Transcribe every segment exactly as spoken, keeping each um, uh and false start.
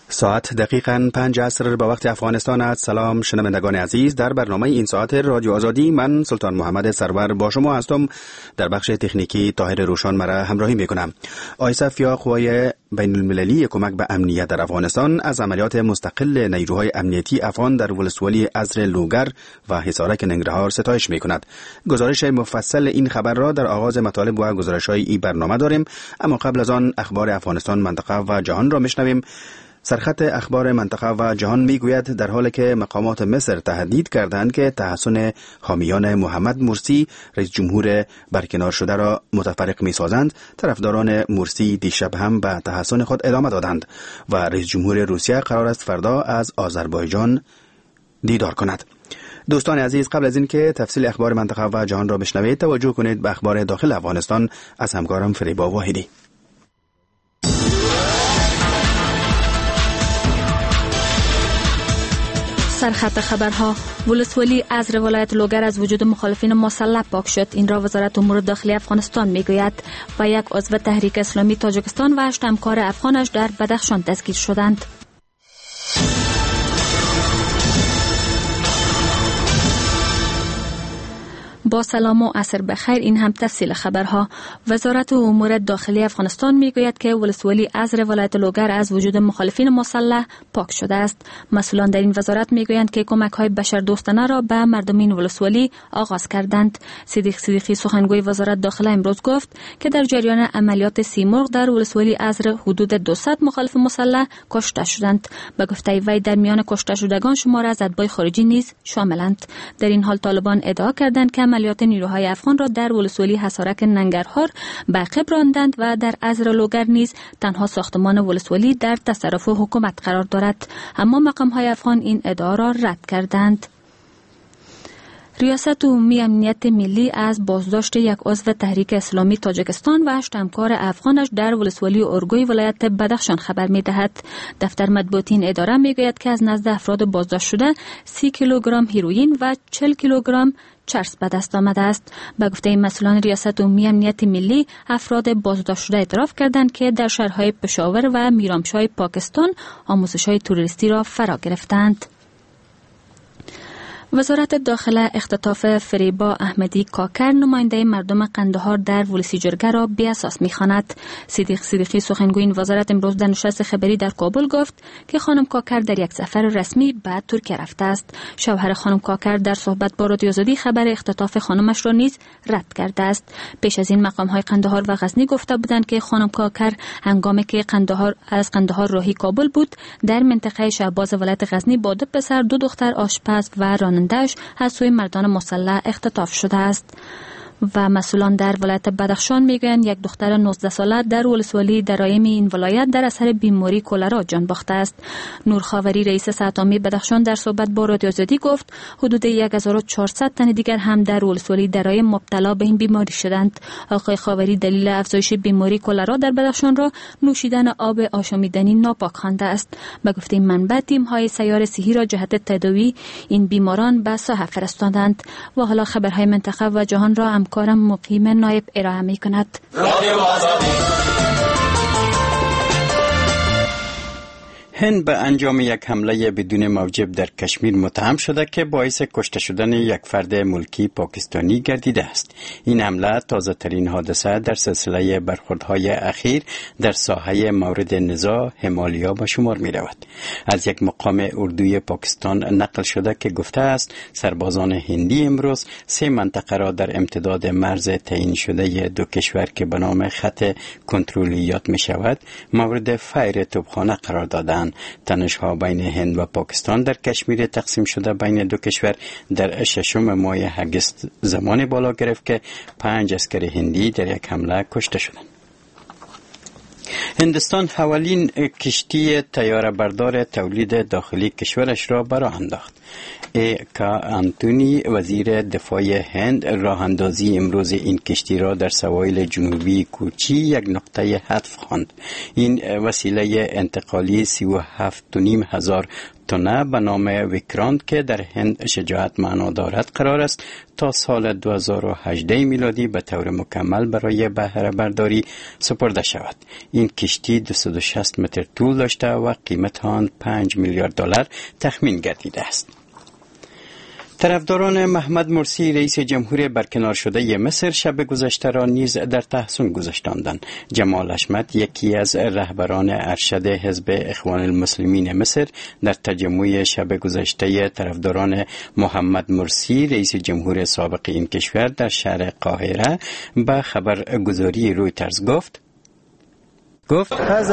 ساعت دقیقاً پنج عصر به وقت افغانستان است. سلام شنوندگان عزیز، در برنامه این ساعت رادیو آزادی من سلطان محمد سرور با شما هستم. در بخش تکنیکی طاهر روشان مرا همراهی میکنم. آیسف یا قوای بین المللی کمک به امنیت در افغانستان از عملیات مستقل نیروهای امنیتی افغان در ولسوالی ازر لوگر و حصارک ننگرهار ستایش میکند. گزارش مفصل این خبر را در آغاز مطالب و گزارش‌های این برنامه داریم، اما قبل از آن اخبار افغانستان، منطقه و جهان را میشنویم. سرخط اخبار منطقه و جهان میگوید در حالی که مقامات مصر تهدید کردند که تحسن حامیان محمد مرسی رئیس جمهور برکنار شده را متفرق میسازند، طرفداران مرسی دیشب هم به تحسن خود ادامه دادند و رئیس جمهور روسیه قرار است فردا از آذربایجان دیدار کند. دوستان عزیز، قبل از این که تفصیل اخبار منطقه و جهان را بشنوید، توجه کنید به اخبار داخل افغانستان از همکارم فریبا واحدی. سرخط خبرها: ولسوالی ازر ولایت لوگر از وجود مخالفین مسلح پاک شد. این را وزارت امور داخلی افغانستان میگوید و یک عضو تحریک اسلامی تاجیکستان و هشت همکار افغانش در بدخشان دستگیر شدند. با سلام و عصر بخیر، این هم تفصیل خبرها. وزارت امور داخلی افغانستان میگوید که ولسوالی ازر ولایت لوگر از وجود مخالفین مسلح پاک شده است. مسئولان در این وزارت میگویند که کمک‌های بشردوستانه را به مردمین ولسوالی آغاز کردند. صدیق صدیقی سخنگوی وزارت داخله امروز گفت که در جریان عملیات سیمرغ در ولسوالی ازر حدود دویست مخالف مسلح کشته شدند. به گفته وی در میان کشته شدگان شمار از اتباع خارجی نیز شاملند. در این حال طالبان ادعا کردند که عملیات نیروهای افغان را در ولسوالی حصارک ننگرهار به عقب راندند و در ازر لوگر نیز تنها ساختمان ولسوالی در تصرف حکومت قرار دارد، اما مقام‌های افغان این ادعا را رد کردند. ریاست عمومی امنیت ملی از بازداشت یک عضو تحریک اسلامی تاجیکستان و هشت همکار افغانش در ولسوالی اورگوی ولایت بدخشان خبر می‌دهد. دفتر مطبوعاتی این اداره می‌گوید که از نزد افراد بازداشت شده سی کیلوگرم هیروئین و چهل کیلوگرم چرس به دست آمده است. به گفته مسئولان ریاست عمومی امنیت ملی، افراد بازداشت شده اعتراف کردند که در شهرهای پشاور و میرامشاه پاکستان آموزش‌های توریستی را فرا گرفتند. وزارت داخله اختطاف فریبا احمدی کاکر نماینده مردم قندهار در ولسی جرگه را بی اساس می‌خواند. صدیق صدیقی سخنگوی این وزارت امروز در نشست خبری در کابل گفت که خانم کاکر در یک سفر رسمی به ترکیه رفته است. شوهر خانم کاکر در صحبت با رادیو آزادی خبر اختطاف خانمش را نیز رد کرده است. پیش از این مقام‌های قندهار و غزنی گفته بودند که خانم کاکر هنگامی که قندهار از قندهار راهی کابل بود در منطقه شهباز ولایت غزنی با دو پسر، دو دختر آشپز و راننده‌اش از سوی مردان مسلح اختطاف شده است. و مسئولان در ولایت بدخشان میگویند یک دختر نوزده ساله در ولسوالی درایم این ولایت در اثر بیماری کلرا جان باخته است. نورخاوری رئیس صحت عامه بدخشان در صحبت با رادیو آزادی گفت حدود هزار و چهارصد تن دیگر هم در ولسوالی درایم مبتلا به این بیماری شدند. آقای خاوری دلیل افزایش بیماری کلرا در بدخشان را نوشیدن آب آشامیدنی ناپاک خوانده است. به گفته منبع، تیم‌های سیار صحی را جهت تداوی این بیماران به ساحه فرستادند. و حالا خبرهای منطقه و جهان را همکارم مقیم نایب ارائه می کند. هند به انجام یک حمله بدون موجب در کشمیر متهم شده که باعث کشته شدن یک فرد ملکی پاکستانی گردیده است. این حمله تازه ترین حادثه در سلسله برخوردهای اخیر در ساحه مورد نزاع همالیا به شمار می رود. از یک مقام اردوی پاکستان نقل شده که گفته است سربازان هندی امروز سه منطقه را در امتداد مرز تعیین شده دو کشور که به نام خط کنترلیات می شود مورد فیر توپخانه قرار دادند. تنش‌ها بین هند و پاکستان در کشمیر تقسیم شده بین دو کشور در ششم ماه اگست زمان بالا گرفت که پنج عسکر هندی در یک حمله کشته شدند. هندوستان اولین کشتی طیاره بردار تولید داخلی کشورش را به راه انداخت. ایکا انتونی وزیر دفاع هند راه اندازی امروز این کشتی را در سواحل جنوبی کوچی یک نقطه هدف خواند. این وسیله انتقالی سی و هفت و نیم هزار تونه به نام ویکرانت که در هند شجاعت معنا دارد قرار است تا سال دو هزار و هجده میلادی به طور مکمل برای بهره برداری سپرده شود. این کشتی دویست و شصت متر طول داشته و قیمت آن پنج میلیارد دلار تخمین گردیده است. طرفداران محمد مرسی رئیس جمهور برکنار شده مصر شب گذشته را نیز در تحسن گذاشتند. جمال حشمت یکی از رهبران ارشد حزب اخوان المسلمین مصر در تجمع شب گذشته طرفداران محمد مرسی رئیس جمهور سابق این کشور در شهر قاهره به خبرگزاری رویترز گفت گفت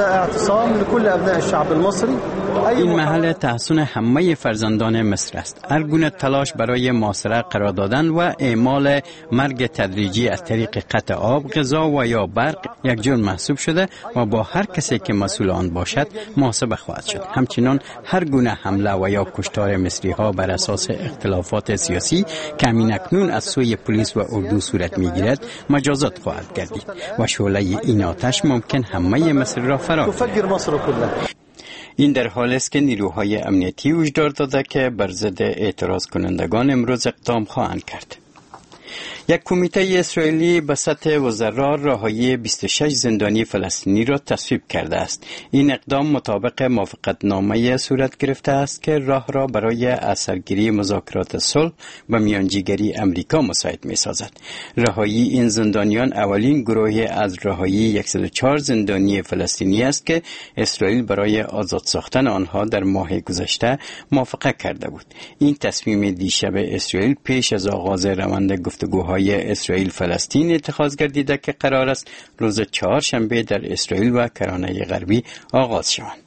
این محل تحسن همه فرزندان مصر است. هر گونه تلاش برای محاصره قرار دادن و اعمال مرگ تدریجی از طریق قطع آب، غذا و یا برق یک جرم محسوب شده و با هر کسی که مسئول آن باشد محاسبه خواهد شد. همچنین هر گونه حمله و یا کشتار مصری ها بر اساس اختلافات سیاسی که همین‌اکنون از سوی پلیس و اردو صورت میگیرد مجازات خواهد گردید و شعله این آتش ممکن همه مصر را فرا گیرد. این در حال است که نیروهای امنیتی هشدار داده که بر ضد اعتراض کنندگان امروز اقدام خواهند کرد. یک کمیته اسرائیلی به سطح وزرا رهایی بیست و شش زندانی فلسطینی را تصویب کرده است. این اقدام مطابق موافقتنامه صورت گرفته است که راه را برای اثرگیری مذاکرات صلح و میانجیگری امریکا مساعد می‌سازد. رهایی این زندانیان اولین گروه از رهایی صد و چهار زندانی فلسطینی است که اسرائیل برای آزاد ساختن آنها در ماه گذشته موافقه کرده بود. این تصمیم دیشب اسرائیل پیش از آغاز روند گفتگوهای اسرائیل فلسطین اتخاذ گردیده که قرار است روز چهارشنبه در اسرائیل و کرانه غربی آغاز شوند.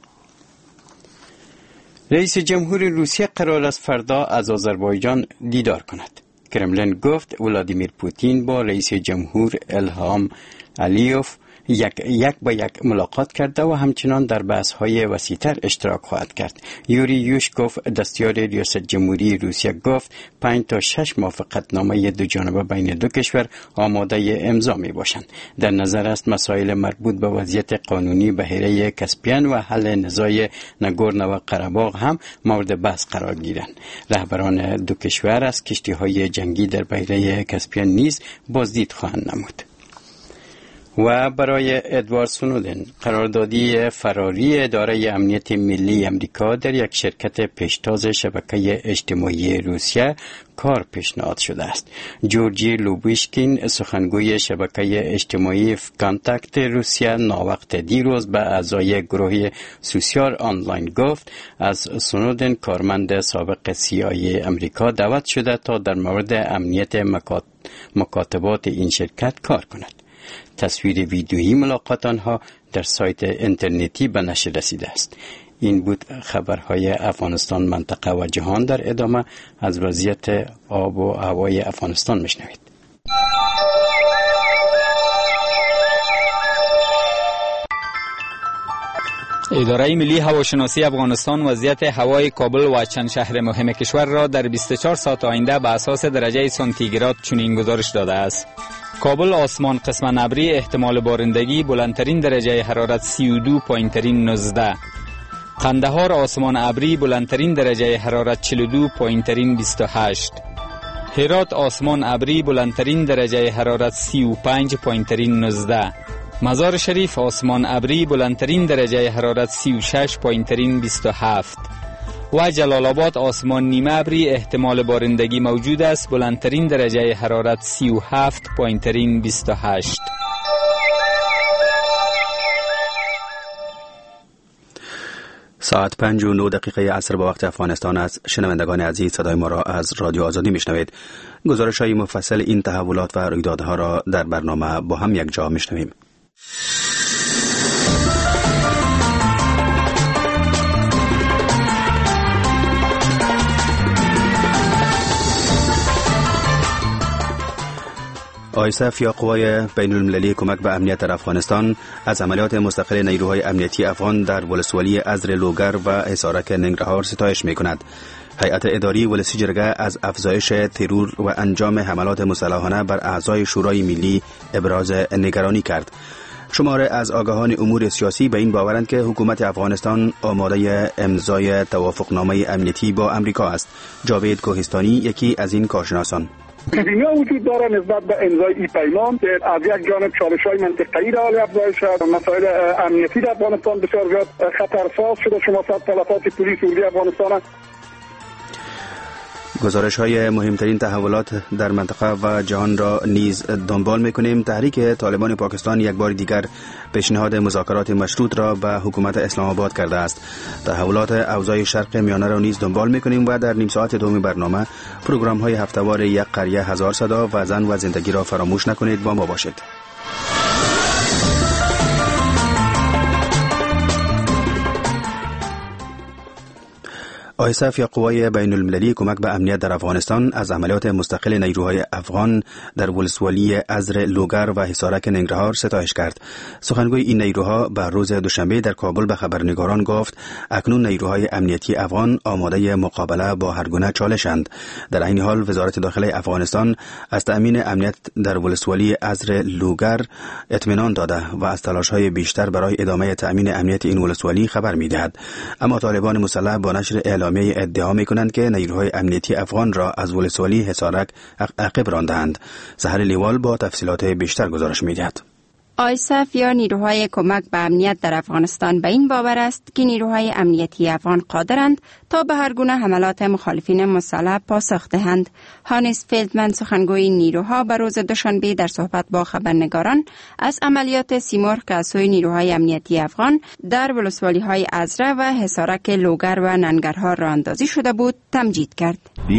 رئیس جمهور روسیه قرار است فردا از آذربایجان دیدار کند. کرملین گفت ولادیمیر پوتین با رئیس جمهور الهام علیوف یک یک با یک ملاقات کرده و همچنان در بحث‌های وسیع‌تر اشتراک خواهد کرد. یوری یوشکوف دستیار ریاست جمهوری روسیه گفت پنج تا شش موافقتنامه دو جانبه بین دو کشور آماده امضا می باشند. در نظر است مسائل مربوط به وضعیت قانونی بحیره کاسپین و حل نزاع ناگورنو و قره‌باغ هم مورد بحث قرار گیرند. رهبران دو کشور از کشتی‌های جنگی در بحیره کاسپین نیز بازدید خواهند نمود. و برای ادوارد سنودن قراردادی فراری اداره امنیت ملی امریکا در یک شرکت پیشتاز شبکه اجتماعی روسیه کار پیشنهاد شده است. جورجی لوبیشکین سخنگوی شبکه اجتماعی کانتاکت روسیه ناوقت دیروز به اعضای گروه سوسیال آنلاین گفت از سنودن کارمند سابق سی آی ای امریکا دعوت شده تا در مورد امنیت مکاتبات این شرکت کار کند. تصویر ویدیویی ملاقات آنها در سایت اینترنتی به نشر رسیده است. این بود خبرهای افغانستان، منطقه و جهان. در ادامه از وضعیت آب و هوای افغانستان میشنوید. اداره ملی هواشناسی افغانستان وضعیت هوای کابل و چند شهر مهم کشور را در بیست و چهار ساعت آینده به اساس درجه سانتیگراد چنین گزارش داده است. کابل آسمان قسماً ابری، احتمال بارندگی، بلندترین درجه حرارت سی و دو پایینترین نوزده. قندهار آسمان ابری، بلندترین درجه حرارت چهل و دو پایینترین بیست و هشت. هرات آسمان ابری، بلندترین درجه حرارت سی و پنج پایینترین نوزده. مزار شریف آسمان ابری، بلندترین درجه حرارت سی و شش پایینترین بیست و هفت. و جلال آباد آسمان نیمه ابری، احتمال بارندگی موجود است، بلندترین درجه حرارت سی و هفت پایینترین بیست و هشت. ساعت پنج و نه دقیقه عصر با وقت افغانستان است. شنوندگان عزیز، صدای ما را از رادیو آزادی میشنوید. گزارش های مفصل این تحولات و رویدادها را در برنامه با هم یک جا میشنویم. آیسف یا قوای بین المللی کمک به امنیت در افغانستان از عملیات مستقل نیروهای امنیتی افغان در ولسوالی ازر لوگر و حصارک ننگرهار ستایش می کند. هیئت اداری ولسی جرگه از افزایش ترور و انجام حملات مسلحانه بر اعضای شورای ملی ابراز نگرانی کرد. شماره از آگاهان امور سیاسی به این باورند که حکومت افغانستان آماده امضای توافقنامه امنیتی با امریکا است. جاوید کوهستانی یکی از این کارشناسان: پیش‌بینی‌ها وجود داره نسبت به امضای این پیمان که از یک جانب چالش‌های منطقه‌ای را حال افزایش است، مسائل امنیتی در افغانستان بسیار زیاد خطرساز شده. شما صد تلفات پلیس اردوی افغانستان. گزارش های مهمترین تحولات در منطقه و جهان را نیز دنبال میکنیم. تحریک طالبان پاکستان یک بار دیگر پیشنهاد مذاکرات مشروط را به حکومت اسلام آباد کرده است. تحولات اوضاع شرق میانه را نیز دنبال میکنیم و در نیم ساعت دوم برنامه پروگرام های هفته‌وار یک قریه هزار صدا و زن و زندگی را فراموش نکنید. با ما باشید. آیسف یا قوای بین المللی کمک به امنیت در افغانستان از عملیات مستقل نیروهای افغان در ولسوالی ازر لوگر و حصارک ننگرهار ستایش کرد. سخنگوی این نیروها بر روز دوشنبه در کابل به خبرنگاران گفت اکنون نیروهای امنیتی افغان آماده مقابله با هر گونه چالشند. در این حال وزارت داخله افغانستان از تأمین امنیت در ولسوالی ازر لوگر اطمینان داده و از تلاش‌های بیشتر برای ادامه تأمین امنیت این ولسوالی خبر می‌دهد. اما طالبان مسلح با نشر اعلام ادعا میکنند که نیروهای امنیتی افغان را از ولسوالی حصارک عقب راندند. سحر لیوال با تفصیلات بیشتر گزارش میدهد. آیسف یا نیروهای کمک به امنیت در افغانستان به این باور است که نیروهای امنیتی افغان قادرند تا به هر گونه حملات مخالفین مسلح پاسخ دهند. هانس فیلدمن سخنگوی نیروها به روز دوشنبه در صحبت با خبرنگاران از عملیات سیمرغ که از سوی نیروهای امنیتی افغان در ولسوالی های ازره و حصارک لوگر و ننگرهار راه اندازی شده بود تمجید کرد.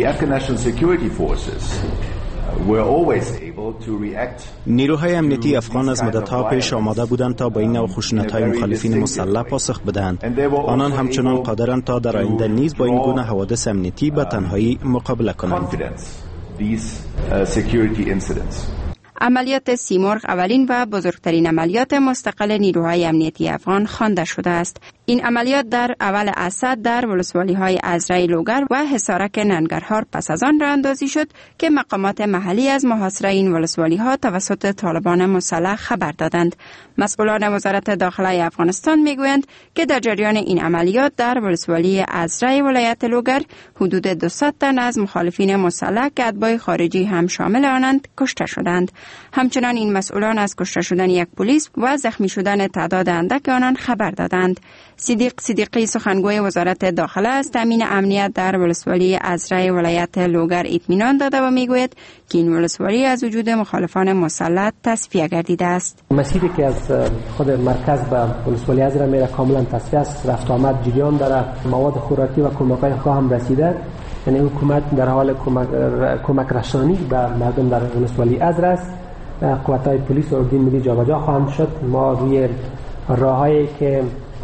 نیروهای امنیتی افغان از مدت‌ها پیش آماده بودند تا با این نوع خشونت‌های مخالفین مسلح پاسخ بدهند. آنان همچنان قادرند تا در آینده نیز با این گونه حوادث امنیتی به تنهایی مقابله کنند. عملیات سیمرغ اولین و بزرگترین عملیات مستقل نیروهای امنیتی افغان خوانده شده است. این عملیات در اول اسد در ولسوالی های ازره لوگر و حصارک ننگرهار پس از آن راه اندازی شد که مقامات محلی از محاصره این ولسوالی ها توسط طالبان مسلح خبر دادند. مسئولان وزارت داخله افغانستان میگویند که در جریان این عملیات در ولسوالی ازره ولایت لوگر حدود دویست تن از مخالفین مسلح که اتباع خارجی هم شامل آنند کشته شدند. همچنان این مسئولان از کشته شدن یک پلیس و زخمی شدن تعداد اندک آنان خبر دادند. صدیق صدیقی سخنگوی وزارت داخله از تامین امنیت در ولسوالی ازره ولایت لوگر اطمینان داده و میگوید که این ولسوالی از وجود مخالفان مسلح تصفیه گردیده است. مسیری که از خود مرکز به ولسوالی ازره میره کاملا تصفیه است، رفت آمد جریان داره، مواد خوراکی و کمک‌های خواه هم رسیده. یعنی حکومت در حال کمک, کمک رسانی به مردم در ولسوالی ازره است. قوت‌های پلیس و اردوی ملی جابجا خواهند شد. ما روی راههایی که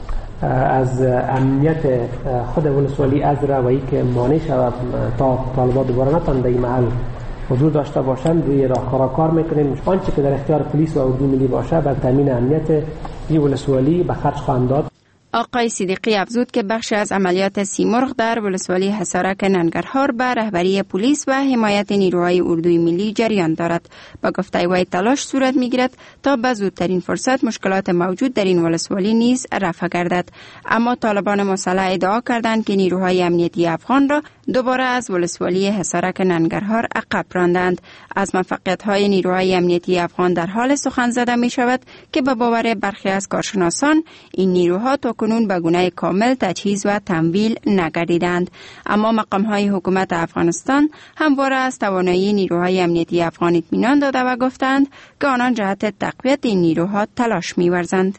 از امنیت خود ولسوالی ازره و ای که مانع شود تا طالبان دوباره نتوانند در این محل حضور داشته باشند روی راهکارها کار میکنیم. آنچه که در اختیار پلیس و اردوی ملی باشه بر تامین امنیت این ولسوالی به خرج خواهند داد. آقای صدیقی افزود که بخش از عملیات سیمرغ در ولسوالی حصارک ننگرهار به رهبری پلیس و حمایت نیروهای اردوی ملی جریان دارد. با گفته وی تلاش صورت میگیرد تا به زودترین فرصت مشکلات موجود در این ولسوالی نیز رفع گردد. اما طالبان مسلح ادعا کردند که نیروهای امنیتی افغان را دوباره از ولسوالی حصارک ننگرهار عقب راندند. از موفقیت‌های نیروهای امنیتی افغان در حال سخن زده می شود که به باور برخی از کارشناسان این نیروها تاکنون به گونه کامل تجهیز و تمویل نگردیدند. اما مقام‌های حکومت افغانستان همواره از توانایی نیروهای امنیتی افغان اطمینان داده و گفتند که آنان جهت تقویت این نیروها تلاش می‌ورزند.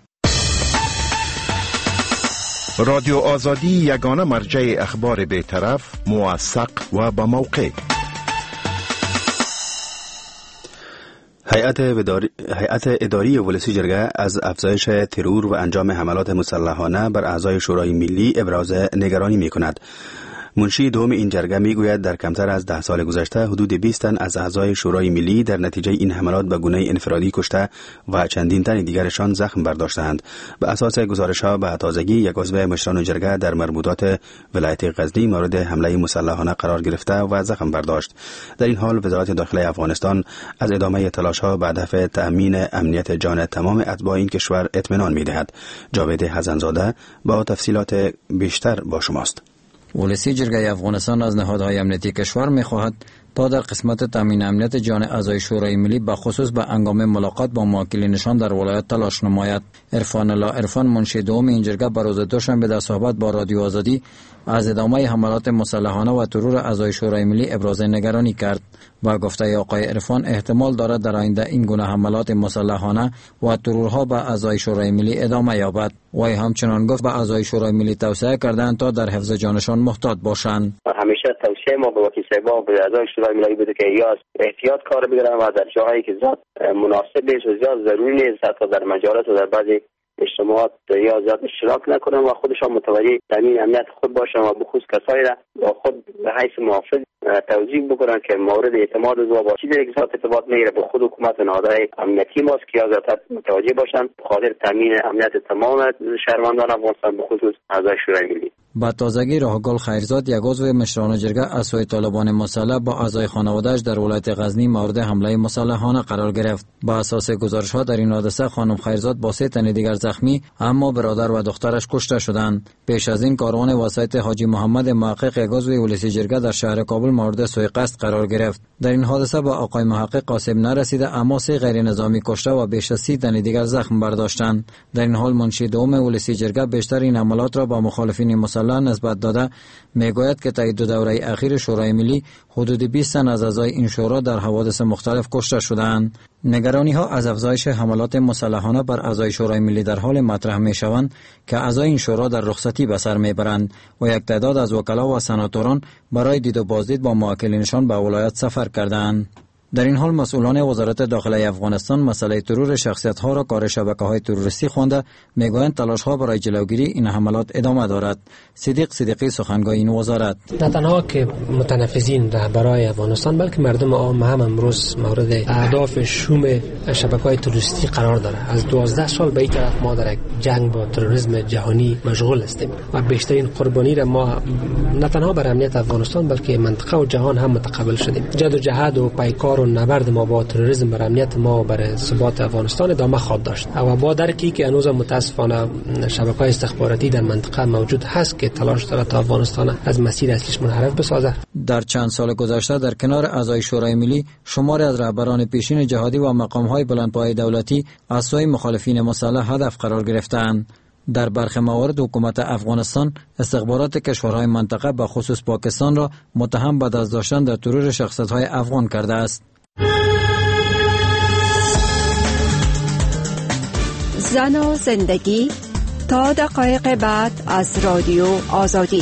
رادیو آزادی یگانه مرجع اخبار بی‌طرف، موثق و با موقع. هیئت اداری هیئت اداری ولسی جرگه از افزایش ترور و انجام حملات مسلحانه بر اعضای شورای ملی ابراز نگرانی می‌کند. منشی دوم این جرگه میگوید در کمتر از ده سال گذشته حدود بیست تن از اعضای شورای ملی در نتیجه این حملات به گونه انفرادی کشته و چندین تن دیگرشان زخم برداشتند. به اساس گزارش‌ها به تازگی یک عضو مشران جرگه در مربوطات ولایت غزنی مورد حمله مسلحانه قرار گرفته و زخم برداشت. در این حال وزارت داخلی افغانستان از ادامه تلاش‌ها به هدف تأمین امنیت جان تمام اتباع این کشور اطمینان می‌دهد. جاوید حسن‌زاده با تفصیلات بیشتر با شماست. ولسی جرگه افغانستان از نهادهای امنیتی کشور می‌خواهد تا در قسمت تامین امنیت جان اعضای شورای ملی به خصوص به هنگام ملاقات با موکلینشان در ولایت تلاش نماید. عرفان الله عرفان منشی دوم این جرگه به روز دوشنبه در صحبت با رادیو آزادی از ادامه حملات مسلحانه و ترور اعضای شورای ملی ابراز نگرانی کرد و گفته آقای عرفان احتمال دارد در آینده این گونه حملات مسلحانه و ترورها به اعضای شورای ملی ادامه یابد. وی همچنان گفت به اعضای شورای ملی توصیه کردند تا در حفظ جانشان محتاط باشند. همیشه توصیه ما به وکیل صاحبان به اعضای شورای ملی بوده که یا احتیاط کار بگیرن و در جاهایی که زیاد مناسب نیست و زیاد ضروری نیست حتی در مجالات و در بعضی اجتماعات یا زیاد اشتراک نکنن و خودشان متوجه تامین امنیت خود باشن و بخصوص کسایی را با خود به حیث محافظ توجیه بکنن که مورد اعتماد و با چیز یک ذات ارتباط میگیره به خود حکومت و نهادهای امنیتی ماست که یا ذات متوجه باشن خاطر تامین امنیت تمام شهروندان افغانستان به خصوص اعضای شورای ملی. با تازگی راهگل خیرزاد یک عضو مشران جرگه از سوی طالبان مسلح با اعضای خانواده‌اش در ولایت غزنی مورد حمله مسلحانه قرار گرفت. با اساس گزارش‌ها در این حادثه خانم خیرزاد با سه تن دیگر زخمی اما برادر و دخترش کشته شدند. پیش از این کاروان وسایط حاجی محمد محقق یک عضو ولسی جرگه در شهر کابل مورد سوء قصد قرار گرفت. در این حادثه با آقای محقق قاسم نرسیده اما سه غیر نظامی کشته و بیش از سی تن دیگر زخم برداشتند. در این حال منشی دوم ولسی جرگه بیشتر این حملات را با مخالفین مسلح نسبت داده میگوید که طی دو دوره اخیر شورای ملی حدود بیست تن از اعضای این شورا در حوادث مختلف کشته شدند. نگرانی ها از افزایش حملات مسلحانه بر اعضای شورای ملی در حال مطرح می شوند که اعضای این شورا در رخصتی به سر می برند و یک تعداد از وکلا و سناتوران برای دید و بازدید با موکلینشان به ولایت سفر کردند. در این حال مسئولان وزارت داخلی افغانستان مسئله ترور شخصیت ها را کار شبکه های تروریستی خوانده میگویند تلاش ها برای جلوگیری این حملات ادامه دارد. صدیق صدیقی سخنگوی این وزارت: نه تنها که متنفذین رهبرای افغانستان بلکه مردم عام هم امروز مورد اهداف شوم شبکه های تروریستی قرار دارد. از دوازده سال به این طرف ما در جنگ با تروریسم جهانی مشغول هستیم و بیشترین قربانی را ما نه تنها بر امنیت افغانستان بلکه منطقه و جهان هم متقبل شدیم. جد و جهاد و پیکار و نبرد ما با تروریسم بر امنیت ما و بر ثبات افغانستان ادامه خواهد داشت و با درکی که هنوز متاسفانه شبکه‌های استخباراتی در منطقه موجود هست که تلاش داره تا افغانستان از مسیر اصلیش منحرف بسازه. در چند سال گذشته در کنار اعضای شورای ملی شماری از رهبران پیشین جهادی و مقام‌های بلندپایه دولتی از سوی مخالفین مسلح هدف قرار گرفتند. در برخی موارد حکومت افغانستان استخبارات کشورهای منطقه به خصوص پاکستان را متهم به دست داشتن در ترور شخصیت‌های افغان کرده است. زن و زندگی تا دقایق بعد از رادیو آزادی.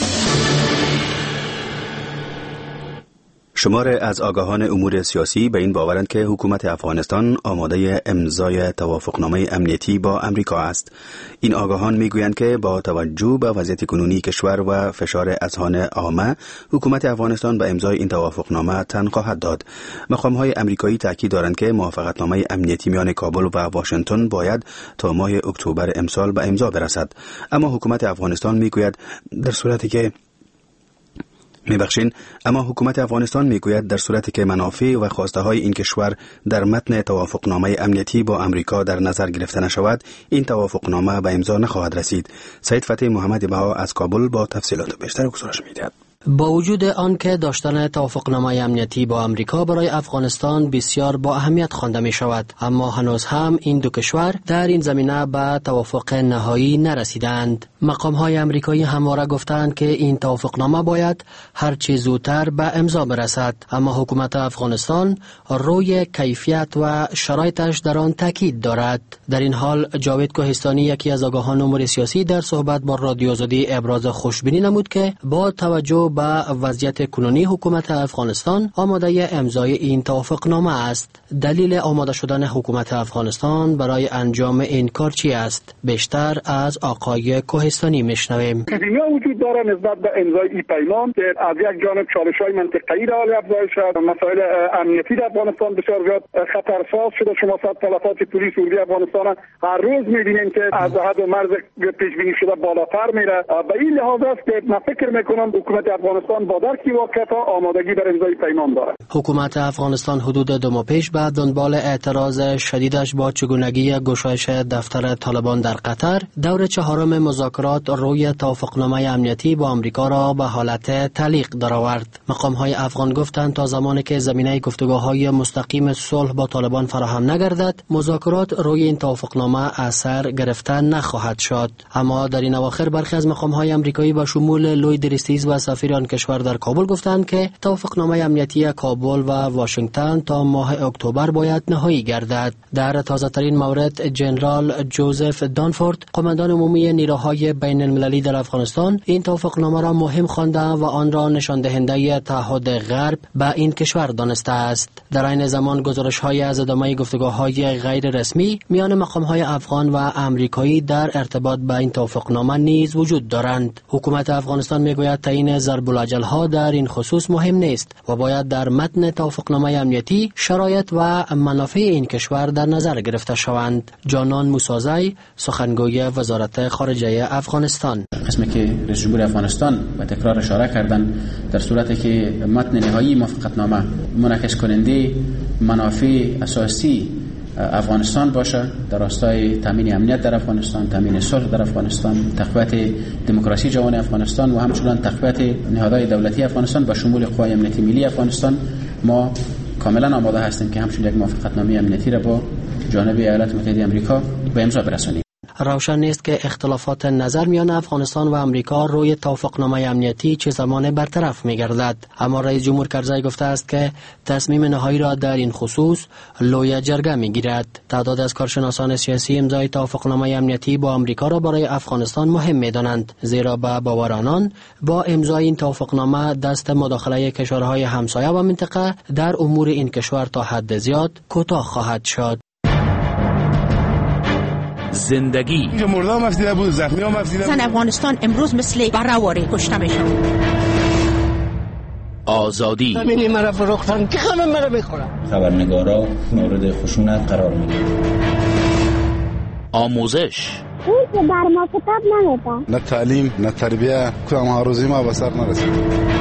شمار از آگاهان امور سیاسی به این باورند که حکومت افغانستان آماده امضای توافقنامه امنیتی با امریکا است. این آگاهان میگویند که با توجه به وضعیت کنونی کشور و فشار اذهان عامه، حکومت افغانستان به امضای این توافقنامه تن خواهد داد. مقام‌های امریکایی تاکید دارند که موافقتنامه امنیتی میان کابل و واشنگتن باید تا ماه اکتبر امسال به امضا برسد. اما حکومت افغانستان میگوید در صورتی که میبخشین اما حکومت افغانستان میگوید در صورتی که منافع و خواسته های این کشور در متن توافقنامه امنیتی با امریکا در نظر گرفته نشود، این توافقنامه به امضا نخواهد رسید. سید فتح محمد بها از کابل با تفصیلات بیشتر گزارش میدهد. با وجود آنکه داشتن توافقنامه امنیتی با امریکا برای افغانستان بسیار با اهمیت خوانده می شود، اما هنوز هم این دو کشور در این زمینه به توافق نهایی نرسیدند. مقام های امریکایی همواره گفتند که این توافقنامه باید هر چه زودتر به امضا برسد، اما حکومت افغانستان روی کیفیت و شرایطش در آن تاکید دارد. در این حال جاوید کوهستانی، یکی از آگاهان امور سیاسی، در صحبت با رادیو آزادی ابراز خوشبینی نمود که با توجه رو به وضعیت کنونی حکومت افغانستان آماده امضای این توافقنامه است. دلیل آماده شدن حکومت افغانستان برای انجام این کار چی است؟ بیشتر از آقای کوهستانی میشنویم. دنیا وجود داره نسبت به امضای این پیمان که از یک جانب چالش‌های منطقه‌ای را حال افزایش شد، مسائل امنیتی در افغانستان بسیار زیاد خطرساز شده. شما صد تلفات پلیس اردوی افغانستان هر روز می‌بینید که از حد و مرز پیش بینی شده بالاتر میره. به این لحاظ است که من فکر میکنم حکومت افغانستان با درک واقعیت‌ها آمادگی بر امضای پیمان دارد. حکومت افغانستان حدود دو ماه پیش بعد دنبال اعتراض شدیدش با چگونگی گشایش دفتر طالبان در قطر، دور چهارم مذاکرات روی توافقنامه امنیتی با آمریکا را به حالت تعلیق درآورد. مقام‌های افغان گفتند تا زمانی که زمینه گفتگوهای مستقیم صلح با طالبان فراهم نگردد، مذاکرات روی این توافقنامه اثر گرفتن نخواهد شد. اما در این اواخر برخی از مقام‌های آمریکایی با شمول لوید ریستیز و سفیر آن کشور در کابل گفتند که توافقنامه امنیتی کابل و واشنگتن تا ماه اکتبر باید نهایی گردد. در تازه‌ترین مورد جنرال جوزف دانفورد، قماندان عمومی نیروهای بین المللی در افغانستان، این توافقنامه را مهم خوانده و آن را نشان دهنده تعهد غرب به این کشور دانسته است. در این زمان گزارش‌های از ادامه گفتگوهای غیر رسمی میان مقام‌های افغان و آمریکایی در ارتباط با این توافقنامه نیز وجود دارند. حکومت افغانستان میگوید تعیین ضرب الاجل‌ها در این خصوص مهم نیست و باید در متن توافقنامه امنیتی شرایط و منافع این کشور در نظر گرفته شوند. جانان موسازی، سخنگوی وزارت خارجه افغانستان: قسمی که رئیس جمهور افغانستان به تکرار اشاره کردن، در صورتی که متن نهایی موافقتنامه منعکس کننده منافع اساسی افغانستان باشه، در راستای تامین امنیت در افغانستان، تامین صلح در افغانستان، تقویت دموکراسی جوان افغانستان و همچنین تقویت نهادهای دولتی افغانستان با شمول قوای امنیتی ملی افغانستان، ما کاملا آماده هستیم که همچنین یک موافقتنامه امنیتی را با جانب ایالات متحده آمریکا به امضا برسانیم. روشن نیست که اختلافات نظر میان افغانستان و آمریکا روی توافقنامه امنیتی چه زمان برطرف می‌گردد، اما رئیس جمهور کرزی گفته است که تصمیم نهایی را در این خصوص لوی جرگه می‌گیرد. تعداد از کارشناسان سیاسی امضای توافقنامه امنیتی با آمریکا را برای افغانستان مهم می‌دانند، زیرا به باور آنان با امضای این توافقنامه دست مداخله کشورهای همسایه و منطقه در امور این کشور تا حد زیاد کوتاه خواهد شد. زندگی مردم افزیده بود، زخمی هم افزیده بود. زن افغانستان امروز مثل برهواری کشته میشن. آزادی همینی مرا فروختن که همه مرا میخورن. خبرنگارا مورد خشونت قرار میگیرن. آموزش اون که بر ما کتاب نمیده. نه تعلیم نه تربیه، کدام هاروزی ما به سر نرسید.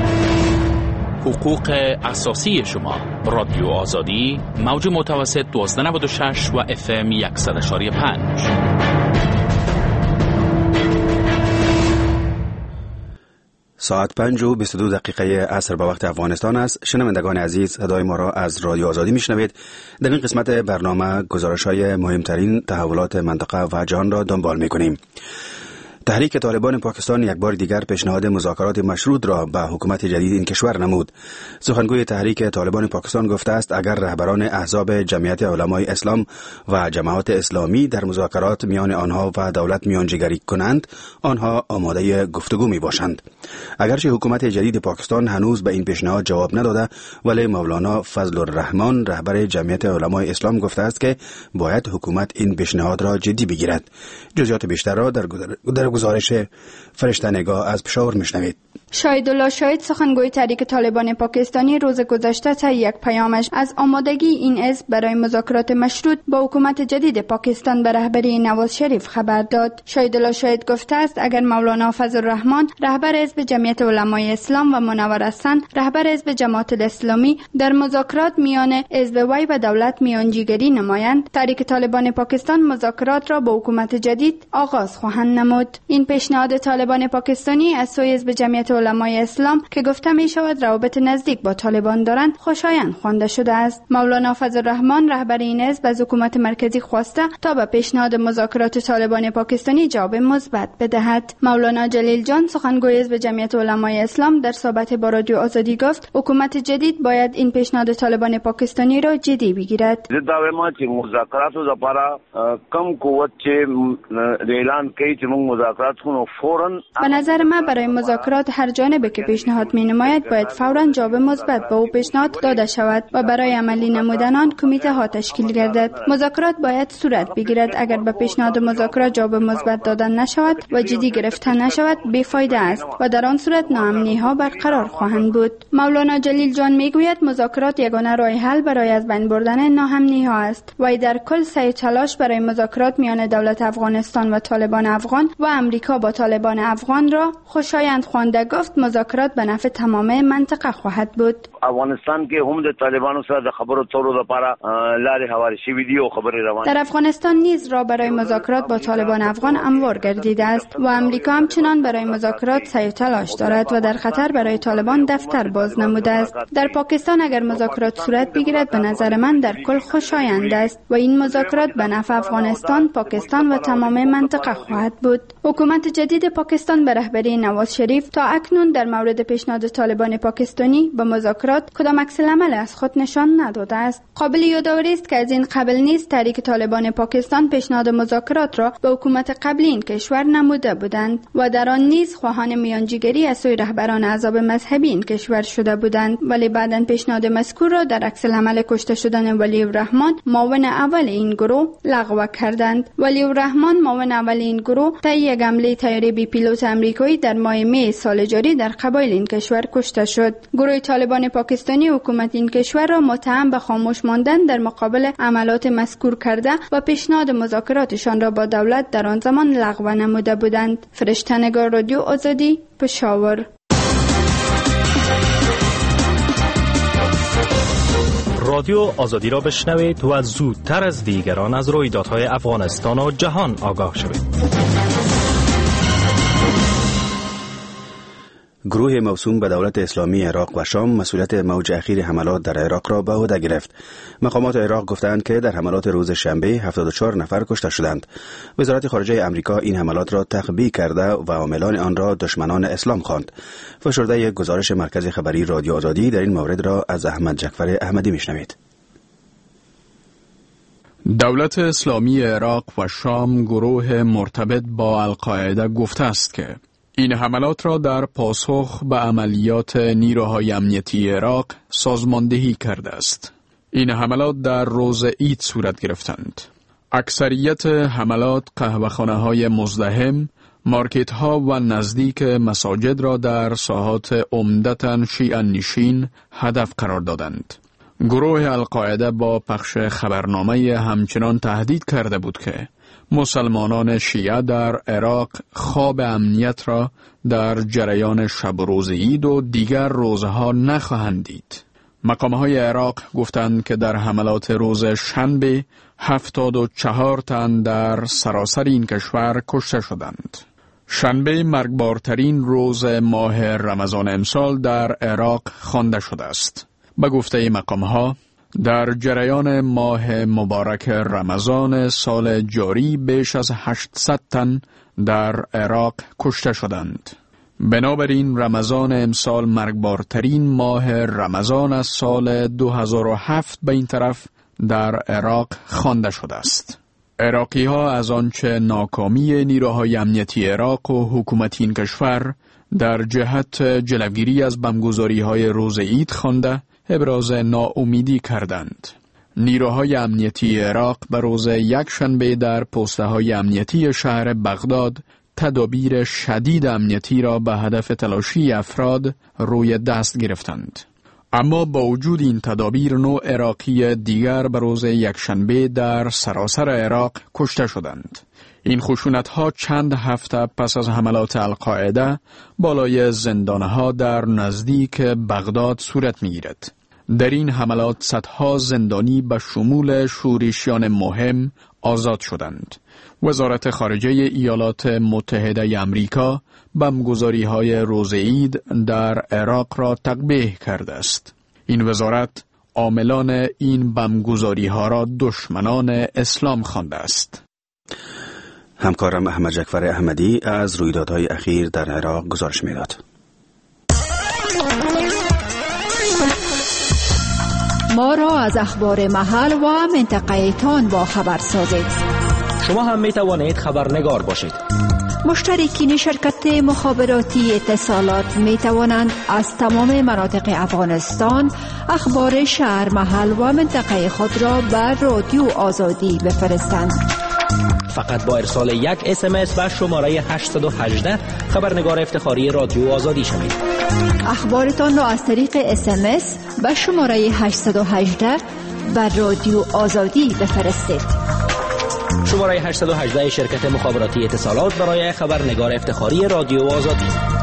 حقوق اساسی شما. رادیو آزادی، موج متوسط دوازده نود و شش و اف ام صد و پنج. ساعت پنج و بیست و دو دقیقه عصر به وقت افغانستان است. شنوندگان عزیز، صدای ما را از رادیو آزادی میشنوید. در این قسمت برنامه گزارش‌های مهمترین تحولات منطقه و جهان را دنبال می‌کنیم. تحریک طالبان پاکستان یک بار دیگر پیشنهاد مذاکرات مشروط را به حکومت جدید این کشور نمود. سخنگوی تحریک طالبان پاکستان گفته است اگر رهبران احزاب جمعیت علمای اسلام و جماعت اسلامی در مذاکرات میان آنها و دولت میانجیگری کنند، آنها آماده گفتگو می باشند. اگرچه حکومت جدید پاکستان هنوز به این پیشنهاد جواب نداده، ولی مولانا فضل الرحمن رهبر جمعیت علمای اسلام گفته است که باید حکومت این پیشنهاد را جدی بگیرد. جزئیات بیشتر را در در گزارش فرشته نگاه از پشاور میشنوید. شاهدالله شاهد، سخنگوی تحریک طالبان پاکستانی، روز گذشته طی یک پیامش از آمادگی این حزب برای مذاکرات مشروط با حکومت جدید پاکستان به رهبری نواز شریف خبر داد. شاهدالله شاهد گفته است اگر مولانا فضل الرحمن رهبر حزب جمعیت علمای اسلام و منور حسن رهبر حزب جماعت الاسلامی در مذاکرات میان حزب وی و دولت میانجیگری نمایند، تحریک طالبان پاکستان مذاکرات را با حکومت جدید آغاز خواهند نمود. این پیشنهاد طالبان پاکستانی از سوی حزب جمعیت علمای اسلام که گفته می شود روابط نزدیک با طالبان دارند خوشایند خوانده شده است. مولانا فضل الرحمن رهبر این حزب از حکومت مرکزی خواسته تا به پیشنهاد مذاکرات طالبان پاکستانی جواب مثبت بدهد. مولانا جلیل جان، سخنگوی حزب جمعیت علمای اسلام، در صحبت با رادیو آزادی گفت حکومت جدید باید این پیشنهاد طالبان پاکستانی را جدی بگیرد. دعوی ما چې مذاکراتو لپاره کم قوت چې اعلان کوي چې موږ مذاکرات کنو فوراً. به نظر من برای مذاکرات هر هر جانبه که پیشنهاد می نماید باید فوراً جواب مثبت به او پیشنهاد داده شود و برای عملی نمودن آن کمیته ها تشکیل گردد. مذاکرات باید صورت بگیرد. اگر به پیشنهاد مذاکره جواب مثبت دادن نشود و جدی گرفته نشود بیفایده است و در آن صورت ناامنی ها برقرار خواهند بود. مولانا جلیل جان میگوید مذاکرات یگانه راه حل برای از بین بردن ناامنی ها است. وی در کل سعی تلاش برای مذاکرات میان دولت افغانستان و طالبان افغان و امریکا با طالبان افغان را خوشایند خوانده گفت مذاکرات به نفع تمام منطقه خواهد بود. افغانستان کې هم د طالبانو سره د خبرو اترو لپاره لارې هوارې شوې دي او خبرې روان. در افغانستان نیز را برای مذاکرات با طالبان افغان هموار گردیده است و امریکا همچنان برای مذاکرات سعی و تلاش دارد و در خطر برای طالبان دفتر باز نموده است. در پاکستان اگر مذاکرات صورت بگیرد به نظر من در کل خوشایند است و این مذاکرات به نفع افغانستان، پاکستان و تمام منطقه خواهد بود. حکومت جدید پاکستان به رهبری نواز شریف تا اکنون در مورد پیشنهاد طالبان پاکستانی به مذاکرات کدام عکس العمل از خود نشان نداده است. قابل یادآوری است که از این قبل نیز تحریک طالبان پاکستان پیشنهاد مذاکرات را به حکومت قبلی این کشور نموده بودند و در آن نیز خواهان میانجیگری از سوی رهبران احزاب مذهبی این کشور شده بودند، ولی بعداً پیشنهاد مذکور را در عکس العمل کشته شدن ولی الرحمن معاون اول این گروه لغو کردند. ولی الرحمن معاون اول این گروه طی یک حمله طیاره بی پیلوت آمریکایی در ماه می سال جاری در قبایل این کشور کشته شد. گروه طالبان پاکستانی حکومت این کشور را متهم به خاموش ماندن در مقابل عملات مذکور کرده و پیشنهاد مذاکراتشان را با دولت در آن زمان لغو نموده بودند. فرشته نگار، رادیو آزادی، پشاور. رادیو آزادی را بشنوید و زودتر از دیگران از رویدادهای افغانستان و جهان آگاه شوید. گروه موسوم به دولت اسلامی عراق و شام مسئولیت موج اخیر حملات در عراق را به عهده گرفت. مقامات عراق گفتند که در حملات روز شنبه هفتاد و چهار نفر کشته شدند. وزارت خارجه امریکا این حملات را تخبیه کرده و عاملان آن را دشمنان اسلام خواند. فشرده یک گزارش مرکز خبری رادیو آزادی در این مورد را از احمد جعفر احمدی میشنوید. دولت اسلامی عراق و شام گروه مرتبط با القاعده گفته است که این حملات را در پاسخ به عملیات نیروهای امنیتی عراق سازماندهی کرده است. این حملات در روز عید صورت گرفتند. اکثریت حملات قهوه‌خانه‌های مزدحم، مارکت‌ها و نزدیک مساجد را در ساحات عمدتاً شیعه نشین هدف قرار دادند. گروه القاعده با پخش خبرنامه همچنان تهدید کرده بود که مسلمانان شیعه در عراق خواب امنیت را در جریان شب و روز عید و دیگر روزها نخواهند دید. مقام‌های عراق گفتند که در حملات روز شنبه هفتاد و چهار تن در سراسر این کشور کشته شدند. شنبه مرگبارترین روز ماه رمضان امسال در عراق خوانده شده است. به گفته مقام‌ها در جریان ماه مبارک رمضان سال جاری بیش از هشتصد تن در عراق کشته شدند. بنابراین رمضان امسال مرگبارترین ماه رمضان از سال دو هزار و هفت به این طرف در عراق خوانده شده است. عراقی ها از آنچه ناکامی نیروهای امنیتی عراق و حکومت این کشور در جهت جلوگیری از بمبگذاری های روز عید خوانده ابراز ناامیدی کردند. نیروهای امنیتی عراق به روز یکشنبه در پسته های امنیتی شهر بغداد تدابیر شدید امنیتی را به هدف تلاشی افراد روی دست گرفتند. اما با وجود این تدابیر نو عراقی دیگر به روز یکشنبه در سراسر عراق کشته شدند. این خشونت‌ها چند هفته پس از حملات القاعده بالای زندانها در نزدیک بغداد صورت می‌گیرد. در این حملات صدها زندانی به شمول شورشیان مهم آزاد شدند. وزارت خارجه ایالات متحده آمریکا بمبگذاری‌های روز عید در عراق را تقبیح کرده است. این وزارت عاملان این بمبگذاری‌ها را دشمنان اسلام خوانده است. همکارم احمد جعفر احمدی از رویدادهای اخیر در عراق گزارش می‌داد. ما را از اخبار محل و منطقه تان با خبر سازید. شما هم می توانید خبرنگار باشید. مشترکین شرکت مخابراتی اتصالات می توانند از تمام مناطق افغانستان اخبار شهر، محل و منطقه خود را بر رادیو آزادی بفرستند. فقط با ارسال یک اس ام اس به شماره هشت یک هشت خبرنگار افتخاری رادیو آزادی شوید. اخبارتان را از طریق اس ام اس به شماره هشت یک هشت بر رادیو آزادی بفرستید. شماره هشت یک هشت شرکت مخابراتی اتصالات برای خبرنگار افتخاری رادیو آزادی.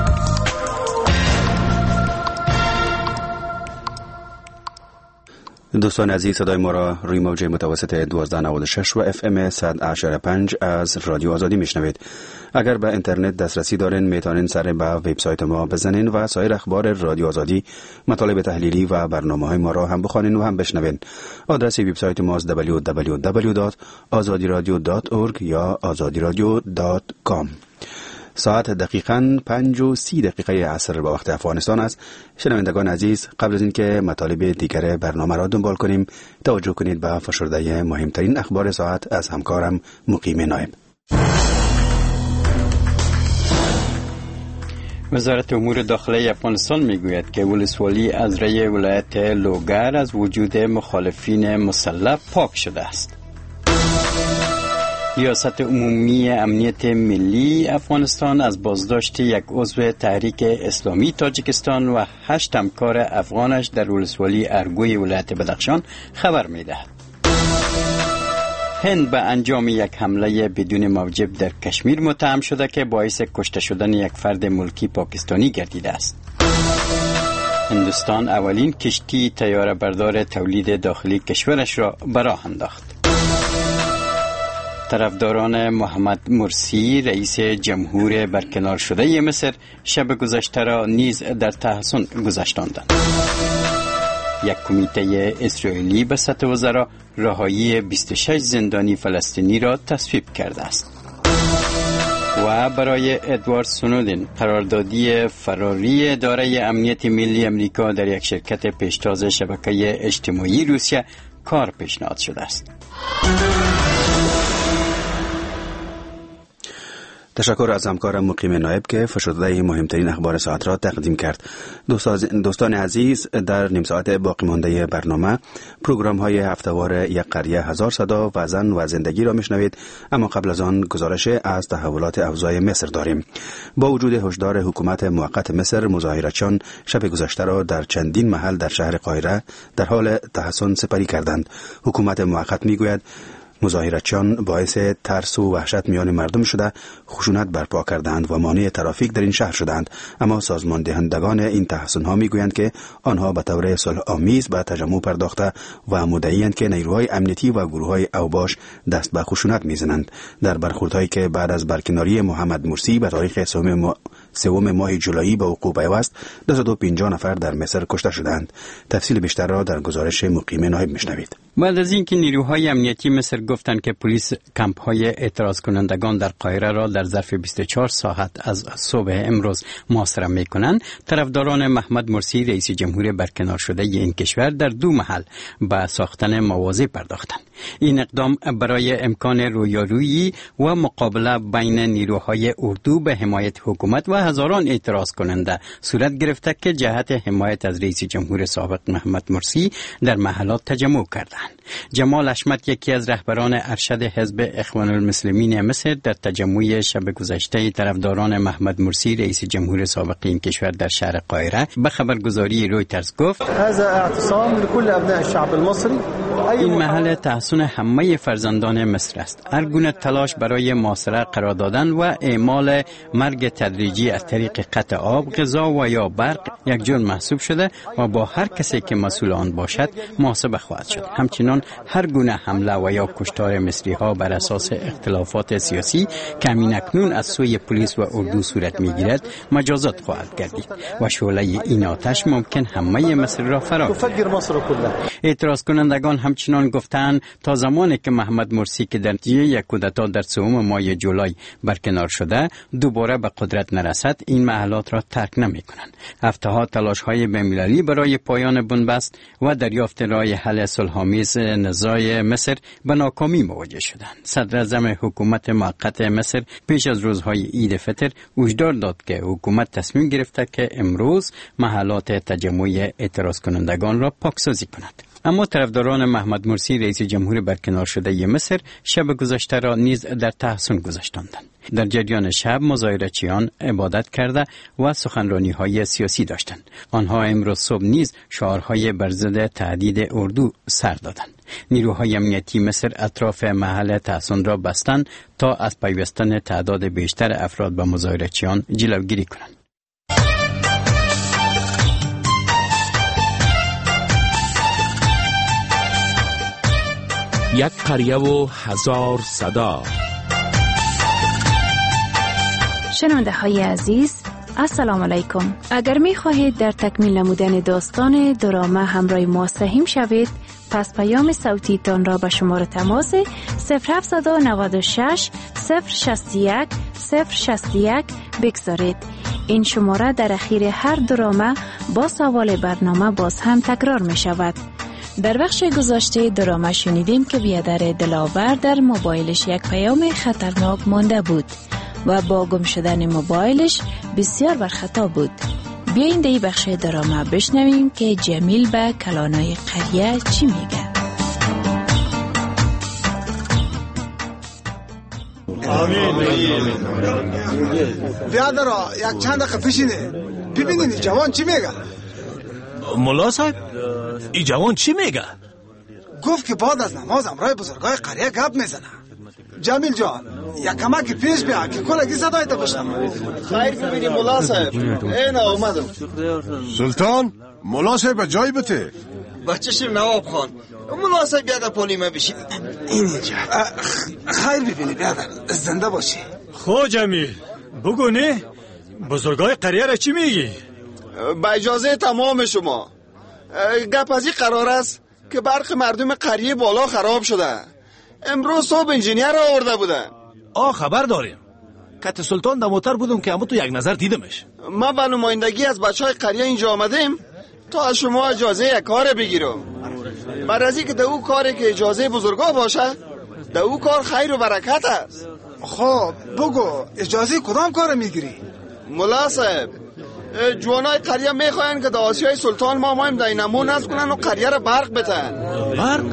دوستان عزیز، صدای ما را روی موج متوسط دوازده نود و شش و اف ام صد و هشت و پنج از رادیو آزادی میشنوید. اگر به اینترنت دسترسی دارین میتونین سر به وبسایت ما بزنین و سایر اخبار رادیو آزادی، مطالب تحلیلی و برنامه‌های ما را هم بخوانین و هم بشنوین. آدرس وبسایت ما است دبلیو دبلیو دبلیو دات آزادی رادیو دات اورگ یا آزادی رادیو دات کام. ساعت دقیقاً پنج و سی دقیقه عصر با وقت افغانستان است. شنوندگان عزیز، قبل از اینکه مطالب دیگر برنامه را دنبال کنیم، توجه کنید به فشرده مهمترین اخبار ساعت از همکارم مقیم نایب. وزارت امور داخلی افغانستان میگوید که ولسوالی ازرای ولایت لوگر از وجود مخالفین مسلح پاک شده است. ریاست عمومی امنیت ملی افغانستان از بازداشت یک عضو تحریک اسلامی تاجیکستان و هشت همکار افغانش در ولسوالی ارگوی ولایت بدخشان خبر می‌دهد. هند به انجام یک حمله بدون موجب در کشمیر متهم شده که باعث کشته شدن یک فرد ملکی پاکستانی گردیده است. هندوستان اولین کشتی طیاره بردار تولید داخلی کشورش را به راه انداخت. طرفداران محمد مرسی رئیس جمهور برکنار شده مصر شب گذشته را نیز در تحسن گذشتاندند. یک کمیته اسرائیلی به سطح وزرا رهایی بیست و شش زندانی فلسطینی را تصویب کرده است. و برای ادوارد سنودن قراردادی فراری اداره امنیت ملی امریکا در یک شرکت پیشتاز شبکه اجتماعی روسیه کار پیشنهاد شده است. تشکر از همکارم مقیم نایب که فشرده مهمترین اخبار ساعت را تقدیم کرد. دوستان عزیز، در نیم ساعت باقی مانده برنامه پروگرام های هفتهوار یک قریه هزار صدا و زن و زندگی را میشنوید، اما قبل از آن گزارش از تحولات اوضاع مصر داریم. با وجود هشدار حکومت موقت مصر، مظاهرچیان شب گذشته را در چندین محل در شهر قاهره در حال تحصن سپری کردند. حکومت موقت میگوید مظاهرچیان باعث ترس و وحشت میان مردم شده، خشونت برپا کردند و مانع ترافیک در این شهر شدند. اما سازمان دهندگان این تحصن‌ها میگویند که آنها به طور صلح آمیز به تجمع پرداخته و مدعی‌اند که نیروهای امنیتی و گروه‌های اوباش دست به خشونت میزنند. در برخوردهایی که بعد از برکناری محمد مرسی به تاریخ سوم ماه جولای به وقوع پیوست، دویست و پنجاه نفر در مصر کشته شدند. تفصیل بیشتر را در گزارش مقیم نایب میشنوید. بعد از اینکه نیروهای امنیتی مصر گفتند که پلیس کمپ‌های اعتراض کنندگان در قاهره را در ظرف بیست و چهار ساعت از صبح امروز محاصره می‌کنند، طرفداران محمد مرسی رئیس جمهور برکنار شده این کشور در دو محل به ساختن مواضع پرداختند. این اقدام برای امکان رویارویی و مقابله بین نیروهای اردو به حمایت حکومت و هزاران اعتراض کننده صورت گرفته که جهت حمایت از رئیس جمهور سابق محمد مرسی در محلات تجمع کردند. جمال حشمت، یکی از رهبران ارشد حزب اخوان المسلمین مصر، در تجمع شب گذشته طرفداران محمد مرسی رئیس جمهور سابق این کشور در شهر قاهره به خبرگزاری رویترز گفت: این محل تحسن همه فرزندان مصر است. هر گونه تلاش برای محاصره قرار دادن و اعمال مرگ تدریجی از طریق قطع آب، غذا و یا برق یک جرم محسوب شده و با هر کسی که مسئول آن باشد محاسبه خواهد شد. همچنین هر گونه حمله و یا کشتار مصری ها بر اساس اختلافات سیاسی که همین‌اکنون از سوی پلیس و اردو صورت میگیرد مجازات خواهد گردید و شعله این آتش ممکن همه مصر را فرا بگیرد. اعتراض کنندگان همچنان گفتند تا زمانی که محمد مرسی که در نتیجه یک کودتا در سوم ماه جولای برکنار شده دوباره به قدرت نرسد، این محلات را ترک نمی‌کنند. هفته‌ها تلاش‌های بین‌المللی برای پایان بنبست و دریافت راه حل صلح‌آمیز نزاع مصر به ناکامی مواجه شدند. صدر اعظم حکومت موقت مصر پیش از روزهای عید فطر هشدار داد که حکومت تصمیم گرفته که امروز محلات تجمع اعتراض کنندگان را پاکسازی کند. اما طرفداران محمد مرسی رئیس جمهور برکنار شده مصر شب گذشته را نیز در تحسن گذاشتند. در جریان شب مظاهره‌چیان عبادت کرده و سخنرانی‌های سیاسی داشتند. آنها امروز صبح نیز شعارهای بر ضد تهدید اردو سر دادند. نیروهای امنیتی مصر اطراف محل تحسن را بستند تا از پیوستن تعداد بیشتر افراد به مظاهره‌چیان جلوگیری کنند. یک قریه و هزار صدا. شنونده های عزیز، السلام علیکم. اگر می خواهید در تکمیل نمودن داستان دراما همراه ما سهیم شوید، پس پیام صوتی تان را به شماره تماس صفر هفت نه شش صفر شصت و یک صفر شصت و یک بگذارید. این شماره در اخیر هر دراما با سوال برنامه باز هم تکرار می شود. در بخش گذشته دراما شنیدیم که بیادر دلاور در موبایلش یک پیام خطرناک مانده بود و با گم شدن موبایلش بسیار بر خطا بود. بیایید در این بخش دراما بشنویم که جمیل به کلانای قریه چی میگه. آمین. بیادرها یک چند دقیقه پیشینه ببینین این جوان چی میگه. ملا صاحب این جوان چی میگه؟ گفت که بعد از نماز امرای بزرگای قریه گپ میزنه. جمیل جان یک کمکی پیش بیا که کلگی صدای تا بشنم. خیر ببینی ملا صاحب. این آمدم. سلطان ملا صاحب به جای بته. بچه شیر نواب خان ملا صاحب بیادر پولیمه بشید. این اینجا خیر ببینی بیادر زنده باشی. خو جمیل بگو نه بزرگای قریه را چی میگی؟ با اجازه تمام شما گپ از این قرار است که برق مردم قریه بالا خراب شده. امروز صبح انجینیر را آورده بودن. آه خبر داریم. کت سلطان در موتر بودم که اما تو یک نظر دیدمش. ما به نمایندگی از بچه های قریه اینجا آمدیم تا از شما اجازه یک کار بگیرم. بر از این که در او کاری که اجازه بزرگا باشه در او کار خیر و برکت است. خب بگو اجازه کدام کار میگیری؟ ملا صاحب جوانای قریه میخواین که در آسیای سلطان ما مایم در اینمو نصب کنن و قریه را برق بتن. برق؟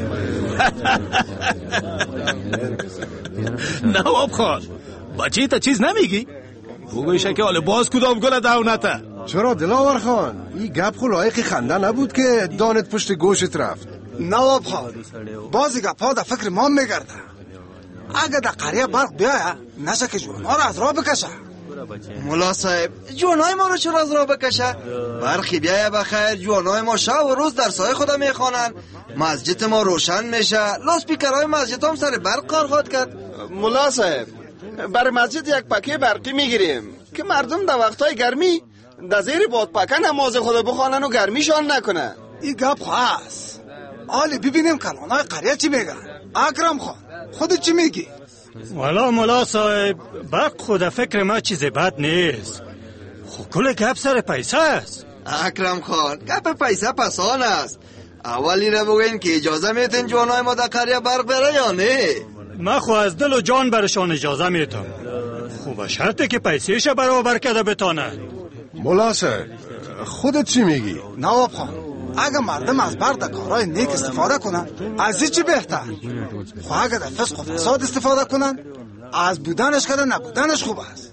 نواب خان بچه تا چیز نمیگی؟ بگویشه که حال باز کدام گل دونته. چرا دلاور خان این گپ خو لایق خنده نبود که دانت پشت گوشت رفت. نواب خان بازی گپ ها در فکر ما میگرده. اگه در قریه برق بیایه نشه که جوان ها را از راه بکشه. ملا صاحب جوانای ما رو چرا از راه بکشه؟ برخی بیایه بخیر جوانای ما شب و روز در سایه خدا میخوانن، مسجد ما روشن میشه، لاسپیکرهای مسجد هم سر برق کار خواهد کرد. ملا صاحب بر مسجد یک پکه برقی میگیریم که مردم در وقتهای گرمی در زیر بادپکه نماز خدا بخوانن و گرمیشان نکنن. این گپ خواه است. حالی ببینیم کلانای قریه چی میگن. اکرم خان خودت چی میگی؟ والا ملا صاحب برق خود فکر ما چیز بد نیست. خب کل گپ سر پیسه است. اکرم خان گپ پیسه پسان است. اولی رو بگوین که اجازه میتین جوانای ما در قریه برق بره یا نه؟ ما خو از دل و جان برشان اجازه میتم. خوب شرطه که پیسهش برابر کرده بتانه. ملا صاحب خودت چی میگی؟ نواب خان اگه مردم از برق در کارهای نیک استفاده کنن از این چی بهتر؟ خو اگه در فسق و فساد استفاده کنن از بودنش که نبودنش خوب است.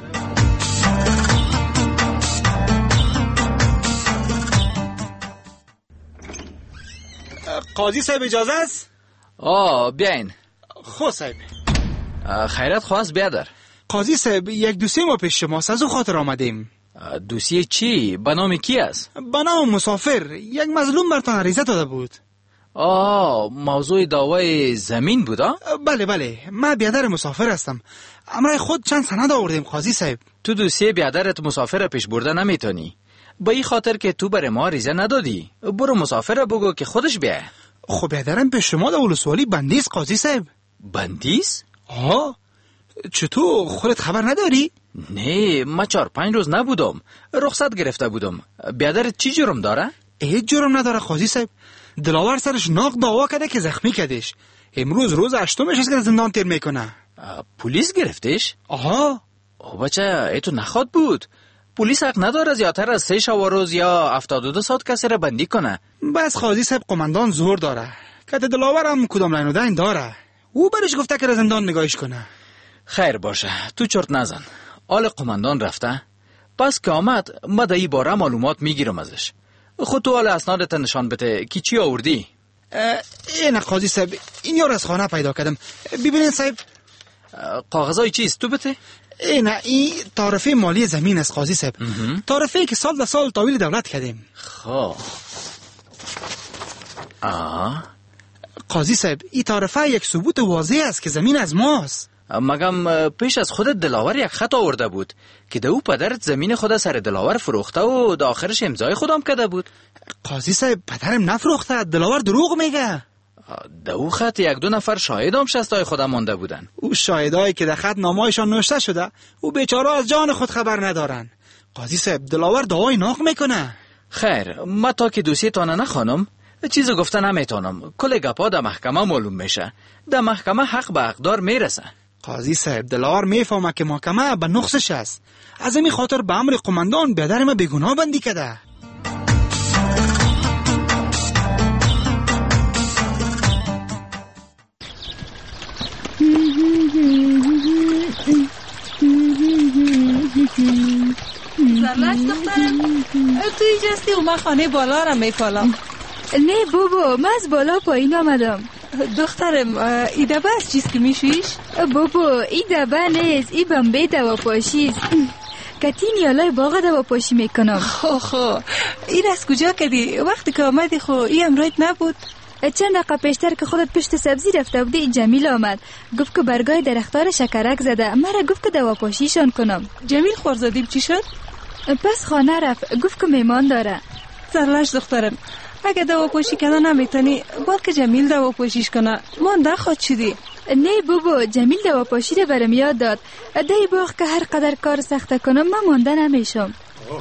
قاضی صاحب اجازه است؟ آه بیاین. خو صاحب خیرت خواست بیادر. قاضی صاحب یک دوسیه ما پیش شماست، از او خاطر آمدیم. دوسیه چی؟ به نام کی است؟ به نام مسافر. یک مظلوم برتان عریضه داده بود. آه موضوع دعوای زمین بود؟ بله بله من بیادر مسافر هستم. امرای خود چند سند آوردیم قاضی صاحب. تو دوسیه بیادرت مسافر پیش برده نمیتونی. با این خاطر که تو بر ما عریضه ندادی برو مسافر بگو که خودش بیاه. خب بیادرم به شما در ولسوالی بندیست قاضی صاحب. بندیست؟ آه چطور خودت خبر نداری؟ نه من چهار پنج روز نبودم، رخصت گرفته بودم. بیادرت چی جرم داره؟ هیچ جرم نداره قاضی صاحب. دلاور سرش ناق دعوا کرده که زخمی کردش. امروز روز هشتمش است که زندان تیر میکنه. پلیس گرفتش؟ آها. او بچه ای تو نخواد بود. پلیس حق نداره زیادتر از سه شب و روز یا هفتاد و دو ساعت کسی را بندی کنه. بس قاضی صاحب قماندان زور داره. که دلاور هم کدام لین و دین داره. او برش گفته که زندان نگاهش کنه. خیر باشه تو چرت نزن. آل قماندان رفته. پس که آمد ما در این باره معلومات میگیرم ازش. خود تو حال اسنادت نشان بده که چی آوردی؟ این قاضی صاحب این یار از خانه پیدا کردم. ببینید صاحب کاغذای چیست تو بده؟ این این تعرفه مالی زمین است قاضی صاحب. تعرفه که سال در سال تحویل دولت کردیم. خب آه قاضی صاحب این تعرفه یک ثبوت واضح است که زمین از ماست. مگم پیش از خودت دلاور یک خط آورده بود که دو پدرت زمین خود سر دلاور فروخته و دا آخرش امضای خودم کرده بود. قاضی صاحب پدرم نفروخته، دلاور دروغ میگه. دو خط یک دو نفر شاهد هم شستای خودم مانده بودن. او شاهدایی که در خط نامه‌شان نوشته شده او بیچاره از جان خود خبر ندارن. قاضی صاحب دلاور دعوای ناق میکنه. خیر ما تا که دوسیه تانه نخوانم چیز گفته نمیتونم. کل گپا در محکمه معلوم میشه. در محکمه حق به حقدار میرسه. قاضی صاحب دلاور میفهمه که محکمه به نقصش است. از این خاطر به امر قماندان بیادر ما بیگناه بندی کرده. زرلش دخترم تو اینجاستی و من خانه بالا را میپالم. نه بابا من از بالا پایین آمدم. دخترم ای دبه از چیز که میشویش؟ بابا ای دبه نیست، ای بمبه دوا پاشیست. کتی نیالای باغ دوا پاشی میکنم. خو خو این از کجا کدی؟ وقتی که آمدی خو ای امرایت نبود؟ چند دقیقه پیشتر که خودت پشت سبزی رفته بودی جمیل آمد گفت که برگای درختار شکرک زده. مرا گفت که دوا پاشیشان کنم. جمیل خورزادی چی شد؟ پس خانه رفت گفت که میمان داره. زرلش دخترم اگه دوا پاشی کنه نمیتونی بلکه جمیل دوا پاشیش کنه. من ده خود شدی. نه بابا جمیل دوا پاشی رو برم یاد داد. دای باغ که هر قدر کار سخته کنم من مانده نمیشم.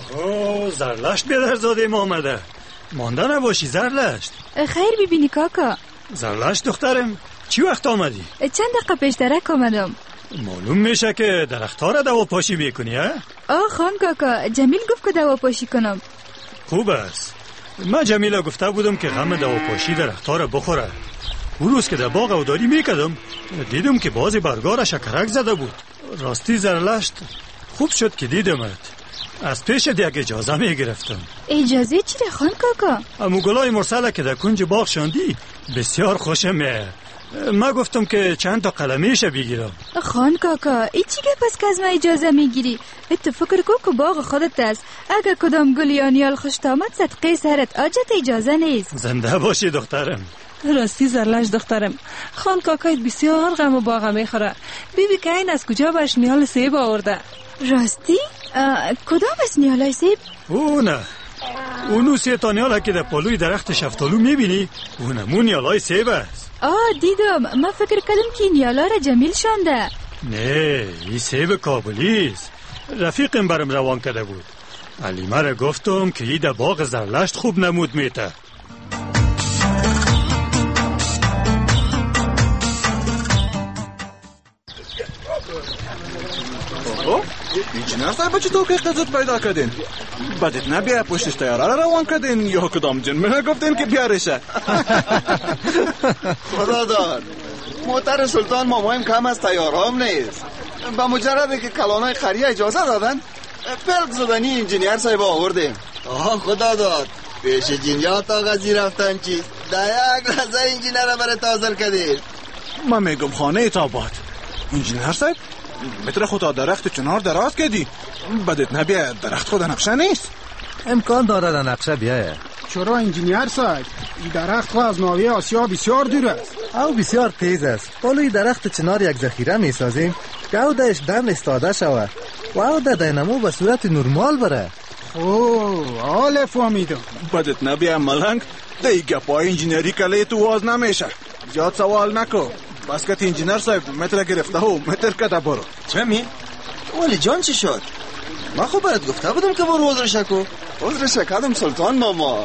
اوه زرلشت بیادر زاده ما آمده. مانده نباشی زرلشت. خیر ببینی کاکا. زرلشت دخترم چی وقت آمدی؟ چند دقیقه پیشترک آمدم. معلوم میشه که درختها را دوا پاشی میکنی ها؟ آه خان کاکا جمیل گفت که دوا پاشی کنم. خوب است. من جمیله گفته بودم که غم دوا پاشی درختها را بخوره. اون روز که در باغ اوداری میکردم دیدم که بازی برگار شکرک زده بود. راستی زرلشت خوب شد که دیدمت. از پیش دیگه اجازه میگرفتم. اجازه چی ده خان کاکا؟ امو گلای مرسله که در کنج باغ شاندی بسیار خوشم میاد. من گفتم که چند تا قلمیش بگیرم. خان کاکا ای چی گپ است که از ما اجازه میگیری؟ تو فکر کو که باغ خودت است. اگه کدام گل یا نیال خوشت آمد صدقه سرت آجت اجازه نیست. زنده باشی دخترم. راستی زرلش دخترم خان کاکایت بسیار غم و باغ میخوره. بیبی که این از کجا باش نیال سیب آورده؟ راستی؟ کدام است نیالای سیب؟ او نه اونو سی تا نیال که در پالوی درخت شفتالو میبینی اونمون نیالای سیب است. آه دیدم. من فکر کردم که نیالا را جمیل شانده. نه این سیب کابلی است. رفیقم برم روان کرده بود. علیمه را گفتم که این در باغ زرلشت خوب نمود میته. انجینر صاحب چطور که قضت پیدا کردین؟ بدت نبیه پشتش تیاره را روان کردین یا کدام جن منه گفتین که بیارشه؟ خدا دار موتر سلطان مامایم کم از تیاره هم نیست. با مجرده که کلانای خریه اجازه دادن پلک زدنی انجینیر صاحب آوردیم. آه خدا داد پیش جنیات آغازی رفتن چیز در یک لحظه انجینر را برای تازل کردید. من میگم خانه تاباد انجینر صاحب متر خدا درخت چنار دراز کردی. بدت نبیه درخت خدا نقشه نیست. امکان داره در نقشه بیایه. چرا انجینیر صاحب این درخت خود از ناحیه آسیا بسیار دور است. او بسیار تیز است. بالوی درخت چنار یک ذخیره میسازیم که او دهش دم استاده شود و او ده دینمو به صورت نرمال بره. اوه حال فهمیدم. بدت نبیه ملنگ ده گپای انجینری کلی تو واز نمیشه. زیاد سوال نکن. بس که انجینر صاحب متر گرفته و متر کده برو. چه می؟ ولی جان چی شد؟ من خوب برات گفته بودم که برو عذر شکو. عذر شکدم سلطان ماما.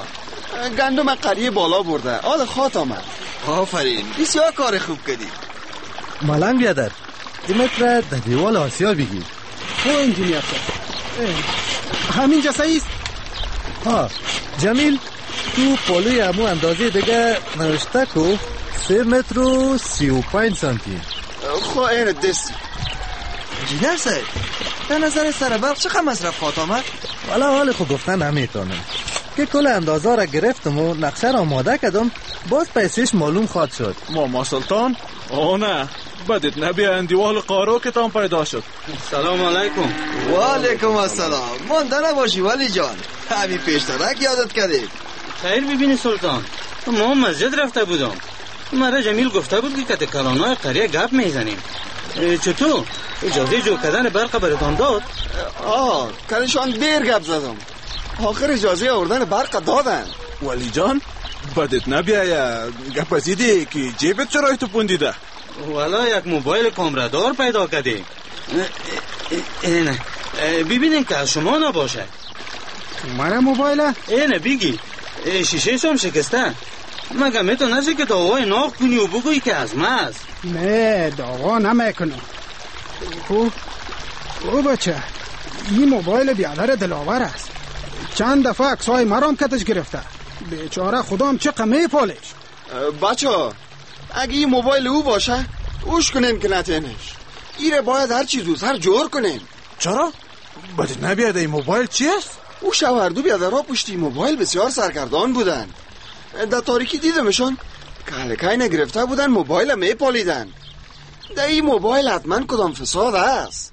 گندم قریه بالا برده، حال خاط آمد. آفرین، بسیار کار خوب کردی. ملنگ بیادر، این متر در دیوال آسیا بگیر. خو انجینیر صاحب، همین جا ساییست؟ ها جمیل، تو پالوی امو اندازه دیگه نوشته کو سه متر و سی و پنج سانتی. خو این دستی انجینیر صاحب، در نظر سر برق چقدر مصرف خواهد آمد؟ والا حال خود گفتن نمیتونه که کل اندازه را گرفتم و نقشه را آماده کردم، باز پیسش معلوم خواهد شد. ماما سلطان؟ آه نه، بدت نبیه دیوال قارو که تام پیدا شد. سلام علیکم. و علیکم السلام. مانده نباشی ولی جان، همین پیشترک یادت کردیم. خیر ببینی سلطان، ما مسجد رفته بودم، مرا جمیل گفته بود که کت کلانای قریه گپ میزنیم. چطور؟ اجازه جو کردن برق براتان داد؟ آه کنشان دیر گپ زدم، آخر اجازه آوردن برق دادن. ولی جان بدت نبیه گپ ازیدی که جیبت چرا تو پوندیده؟ والا یک موبایل کامره‌دار پیدا کردیم. اینه ببینین که از شما نباشه. مرا موبایل؟ اینه بگی شیشه شم شکسته، مگه میتونه نشه که دعوای ناخ کنی و بگویی که از ما است؟ نه دعوا نمیکنم. او او بچه، این موبایل بیادر دلاور است، چند دفعه عکسای مرام کتش گرفته، بیچاره خودم چه قمه پالش. بچه اگه این موبایل او باشه اوش کنیم که نتینش، ایره باید هر چیز روز هر جور کنیم. چرا؟ بدت نبیاده این موبایل چی است؟ او شوهردو بیادرها پشتی موبایل بسیار سرگردان بودن، در تاریکی دیدمشون کلکای نگرفته بودن، موبایل می پالیدن. در این موبایل حتما کدام فساد است.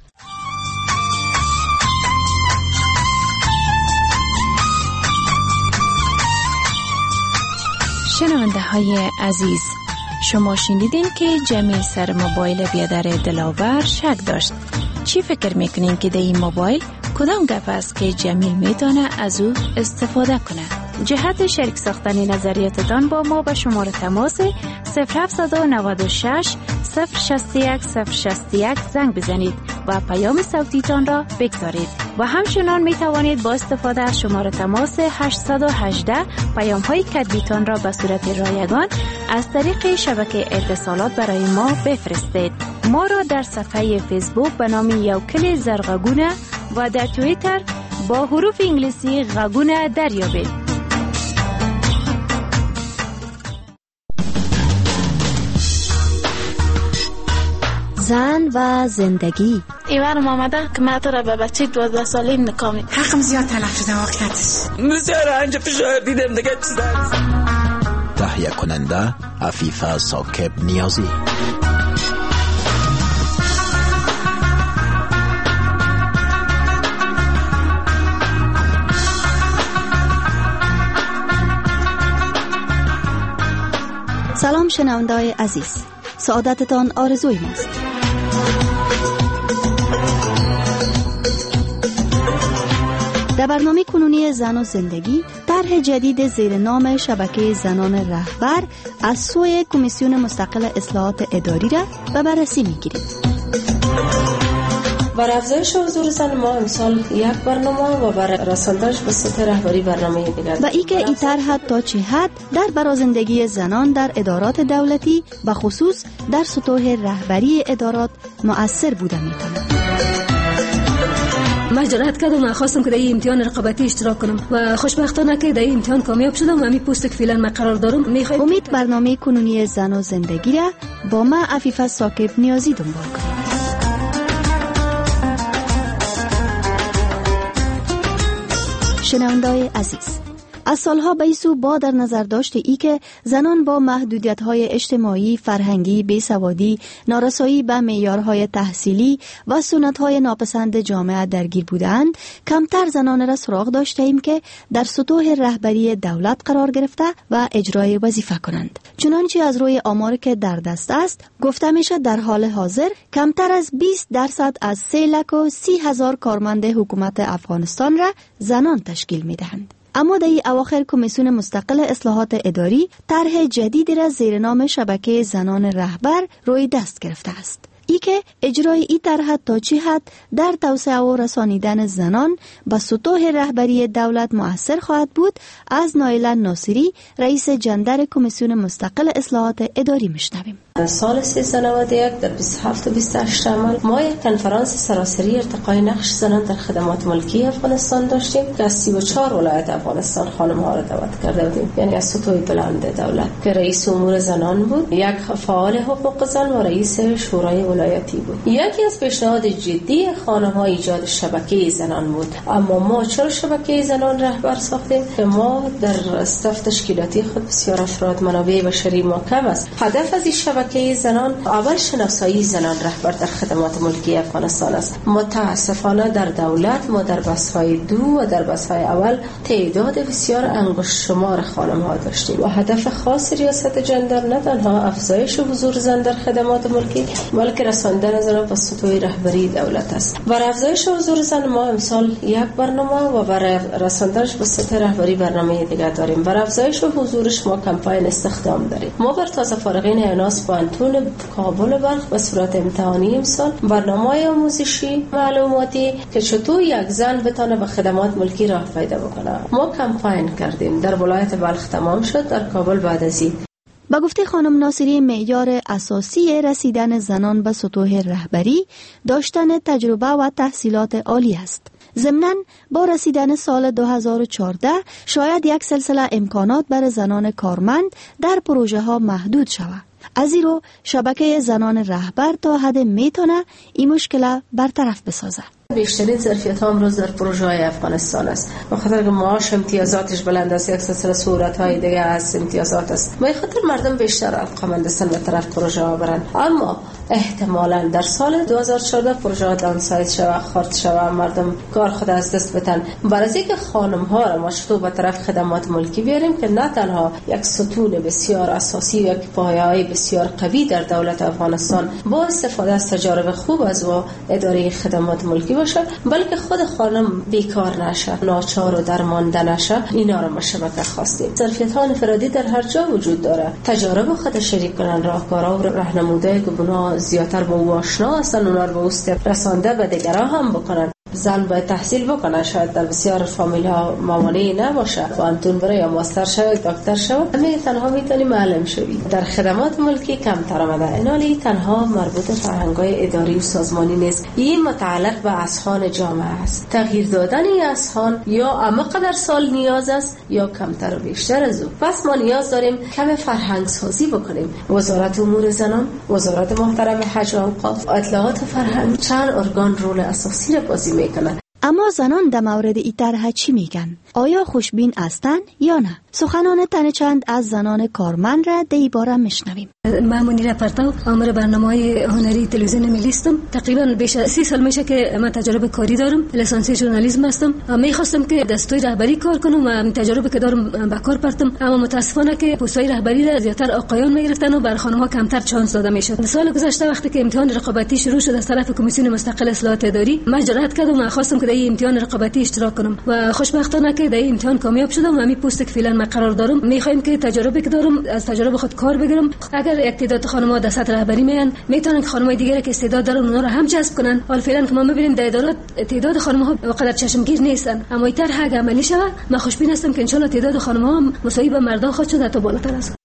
شنونده های عزیز، شما شنیدین که جمیل سر موبایل بیادر دلاور شک داشت. چی فکر میکنین که در این موبایل کدام گپ است که جمیل میتونه از او استفاده کنه؟ جهت شریک ساختن نظریاتتان با ما به شماره تماس صفر هفت نه شش صفر شصت یک صفر شصت یک زنگ بزنید و پیام صوتیتان را بگذارید و همچنان می توانید با استفاده از شماره تماس هشت یک هشت پیام های کتبیتان را به صورت رایگان از طریق شبکه اتصالات برای ما بفرستید. ما را در صفحه فیسبوک به نام یوکل زرغگونه و در توییتر با حروف انگلیسی غگونه دریابید. زن و زندگی. ایوانم آمده که من تو را به بچه دوازده ساله نکامی حقم زیاد تلف شده واقعیتش بسیار انجا فشار دیدم دیگه چیز تهیه کننده عفیفه ثاقب نیازی. سلام شنونده‌های عزیز، سعادتتان آرزوی ماست. در برنامه کنونی زن و زندگی طرح جدید زیر نام شبکه زنان رهبر از سوی کمیسیون مستقل اصلاحات اداری را به بررسی می‌گیریم. برای افزایش حضور زن ما امسال یک برنامه و برای رساندنش به سطح رهبری برنامه دیگر و ای که این طرح تا چه حد در برازندگی زنان در ادارات دولتی و خصوص در سطوح رهبری ادارات مؤثر بوده میتونه. من جرأت کردم و خواستم که در این امتحان رقابتی اشتراک کنم و خوشبختانه که در این امتحان کامیاب شدم و همین پست که فعلا من قرار دارم میخواید امید برنامه کنونی زن و زندگی را با من عفیفه ثاقب نیازی دنبال کنید. شنونده‌های عزیز، از سالها به این سو با در نظر داشته ای که زنان با محدودیت‌های اجتماعی، فرهنگی، بیسوادی، نارسایی به معیارهای تحصیلی و سنت‌های ناپسند جامعه درگیر بودند، کمتر زنان را سراغ داشته ایم که در سطوح رهبری دولت قرار گرفته و اجرای وظیفه کنند. چنانچه از روی آمار که در دست است گفته میشه در حال حاضر کمتر از بیست درصد از سه لک و سی هزار کارمند حکومت افغانستان را زنان تشکیل می‌دهند. اما در این اواخر کمیسیون مستقل اصلاحات اداری طرح جدیدی را زیر نام شبکه زنان رهبر روی دست گرفته است. ای که اجرای این طرح تا چه حد در توسعه و رسانیدن زنان به سطوح رهبری دولت مؤثر خواهد بود، از نایله ناصری رئیس جندر کمیسیون مستقل اصلاحات اداری میشنویم. در سال سیصد و نود و یک در بیست و هفت و بیست و هشت عمل ما یک کنفرانس سراسری ارتقای نقش زنان در خدمات ملکی افغانستان داشتیم که از سی و چهار ولایت افغانستان خانم ها را دعوت کرده بودیم، یعنی از سطوح بلند دولت که رئیس امور زنان بود، یک فعال حقوق زن و رئیس شورای ولایتی بود. یکی از پیشنهاد جدی خانم ها ایجاد شبکه زنان بود. اما ما چرا شبکه زنان رهبر ساختیم؟ که ما در استاف تشکیلاتی خود بسیار افراد منابع بشری ما کم است. هدف از این شبکه زنان اول شناسایی زنان رهبر در خدمات ملکی افغانستان است. متاسفانه در دولت ما در بسهای دو و در بسهای اول تعداد بسیار انگشت شمار خانم ها داشتیم و هدف خاص ریاست جندر نه تنها افزایش حضور زن در خدمات ملکی بلکه رساندن زنان به سطوح رهبری دولت است. برای افزایش حضور زن ما امسال یک برنامه و برای رساندنش به سطح رهبری برنامه دیگر داریم. برای افزایش حضورش ما کمپاین استخدام داریم. ما بر تازه فارغین ایناس پانتون کابل بلخ به صورت امتحانی امسال برنامه آموزشی معلوماتی که چطور یک زن بتونه به خدمات ملکی راه پیدا بکنه ما کمپاین کردیم. در ولایت بلخ تمام شد، در کابل بعد از این. با گفته خانم ناصری، معیار اساسی رسیدن زنان به سطوح رهبری داشتن تجربه و تحصیلات عالی است. ضمناً با رسیدن سال دو هزار و چهارده شاید یک سلسله امکانات برای زنان کارمند در پروژه ها محدود شود. از این رو شبکه زنان رهبر تا حد میتونه این مشکل برطرف بسازه. بیشترین ظرفیت ها امروز در پروژه های افغانستان است. به خاطر که معاش امتیازاتش بلند است، یک سلسله صورت های دیگه از امتیازات است. به خاطر مردم بیشتر علاقه‌مند هستند به طرف پروژه ها برن. اما احتمالاً در سال دو هزار و چهارده پروژه ها دانسایز شود، خرد شود، مردم کار خود از دست بدن. برای اینکه خانم ها را ما چطور به طرف خدمات ملکی بیاریم که نه تنها یک ستون بسیار اساسی و یک پایه‌ای بسیار قوی در دولت افغانستان با استفاده از تجارب خوب از و اداره خدمات ملکی باشه، بلکه خود خانم بیکار نشه، ناچار و درمانده نشه. اینا رو ما شبکه خواستیم. ظرفیت‌های انفرادی در هر جا وجود داره. تجارب خود شریک کنن، راهکارها و راهنمودهای که اونا زیادتر با او آشنا هستن، اونا رو به اوست رسانده به دیگران هم بکنن. زن باید تحصیل بکنه، شاید در بسیار فامیل ها مامانی نباشه، پانتون بره یا ماستر شود، دکتر شود، همه تنها میتونی معلم شوی. در خدمات ملکی کمتر آمده. اینالی تنها مربوط فرهنگ‌های اداری و سازمانی نیست، این متعلق به اذهان جامعه است. تغییر دادن این اذهان یا عمق در سال نیاز است یا کمتر و بیشتر از او. پس ما نیاز داریم کم فرهنگ سازی بکنیم. وزارت امور زنان، وزارت محترم حج و اوقاف، اطلاعات فرهنگ، چند ارگان رول اساسی را بازی میکنند. اما زنان در مورد این طرح چی میگن؟ آیا خوشبین هستند یا نه؟ سخنان تن چند از زنان کارمند را در این باره میشنویم. من منیره پرتو، آمر برنامه‌های هنری تلویزیون ملی هستم. تقریبا بیش از سی سال میشه که من تجربه کاری دارم. لیسانسی ژورنالیسم هستم. میخواستم که دستوی رهبری کار کنم و تجربه که دارم به کار پرتم. اما متاسفانه که پست‌های رهبری را زیاتر آقایان میگرفتن و بر خانم‌ها کمتر چانس داده میشد. سال گذشته وقتی که امتحان رقابتی شروع شد از طرف کمیسیون مستقل اصلاحات اداری، من جرأت کردم و خواستم که در این امتحان رقابتی اشتراک کنم و خوشبختانه که در این امتحان کامیاب شدم و همین پست که فعلا من قرار دارم. میخوایم که تجربه که دارم از تجربه خود کار بگیرم. اگر یک تعداد خانم‌ها در سطح رهبری میان، میتونن که خانم‌های دیگری که استعداد دارن اونها رو هم جذب کنن. حالا فعلا که ما میبینیم در ادارات تعداد خانم‌ها وقدر چشمگیر نیستن، اما این طرح اگه عملی شود، من خوشبین هستم که ان شاء الله تعداد خانم‌ها هم مساوی با مردان خواهد شد، حتی بالاتر است.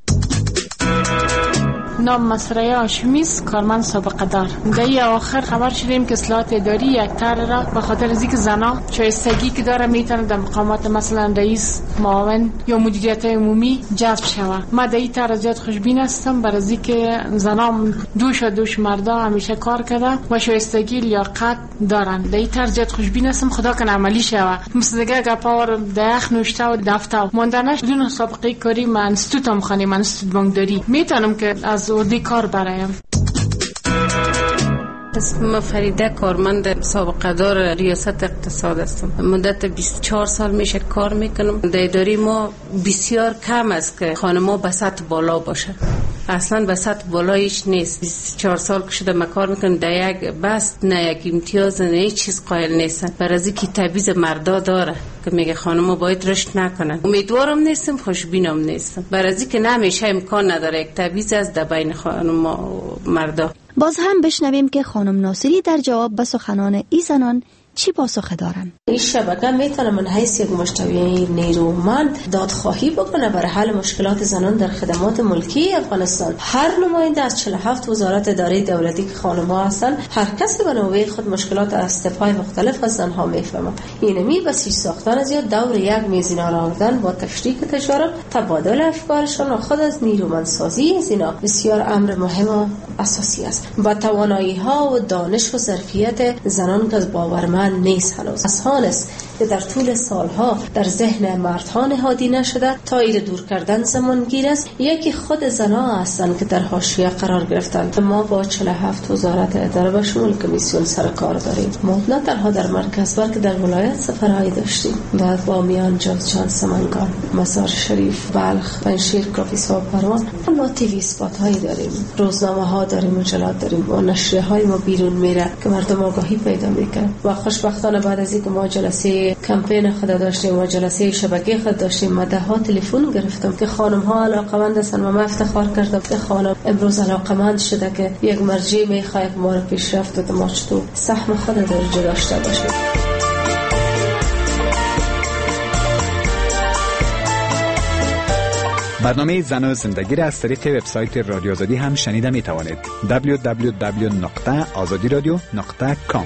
نام مسرای هاشمی است، کارمند سابقه دار. در آخر خبر شدیم که اصلاحات اداری یک طرح را به خاطر از اینکه زنان شایستگی که داره میتونه در مقامات مثلا رئیس، معاون یا مدیریت عمومی جذب شود. ما در این طرح زیاد خوشبین هستم، برای اینکه زنان دوش و دوش مردا همیشه کار کرده و شایستگی لیاقت دارن. در این طرح زیاد خوشبین هستم، خدا کنه عملی شود. مثل دیگه گپاور داخ نوشته و دفتر ماندنش بدون سابقه کاری من انستیتوت خانی من انستیتوت بانکداری میتونم که از اودی کار برایم. اسم فریده، کارمند سابقه دار ریاست اقتصاد هستم. مدت بیست و چهار سال میشه کار میکنم. در اداره ما بسیار کم است که خانم‌ها به سطح بالا باشه. اصلا به سطح بالا هیچ نیست. بیست و چهار سال که شده من کار میکنم، در یک بست نه یک امتیاز نه هیچ چیز قائل نیستن. برای از اینکه تبعیض مردا داره که میگه خانم‌ها باید رشد نکنن. امیدوارم نیستم، خوشبینم نیستم. برای از اینکه نمیشه امکان نداره یک تبعیض از در بین خانم‌ها و مردا. باز هم بشنویم که خانم ناصری در جواب به سخنان این زنان چی پاسخ دارن؟ این شبکه میتونه من حیث یک مشتوی نیرومند دادخواهی بکنه برای حل مشکلات زنان در خدمات ملکی افغانستان. هر نماینده از چهل و هفت وزارت اداره دولتی که خانم‌ها هستن، هر کسی به نوبه خود مشکلات از استفای مختلف از زنها میفهمه. اینمی بسیج ساختن از یا دور یک میز اینا را آوردن با تشریک تجارب، تبادل افکارشان و خود از نیرومندسازی از اینا بسیار امر مهم و اساسی است. با توانایی ها و دانش و ظرفیت زنان که از باورمند نیست هنوز آسان است که در طول سالها در ذهن مردها نهادی نشده. تا ایر دور کردن زمان گیر است. یکی خود زنها هستند که در حاشیه قرار گرفتند. ما با چهل و هفت وزارت اداره و شمول کمیسیون سر کار داریم. ما نه تنها در مرکز بلکه در ولایت سفرهایی داشتیم. بعد با میان جوزجان، سمنگان، مزار شریف، بلخ، پنشیر، کافیسا و پروان. ما تیوی اسپات هایی داریم، روزنامه ها داریم، مجلات داریم و نشریه های ما بیرون میره که مردم آگاهی پیدا میکنن. و خوشبختانه بعد از اینکه ما جلسه کمپین خود داشتیم و جلسه شبکه خود داشتیم، ما ده ها تلفن گرفتم که خانم ها علاقمند هستن و من افتخار کردم که خانم امروز علاقمند شده که یک مرجع میخواد ما رو پیشرفت و ما چطور سهم خود در داشته باشیم. برنامه زن و زندگی را از طریق وبسایت رادیو آزادی هم شنیده می توانید. دبلیو دبلیو دبلیو نقطه آزادی رادیو نقطه کام.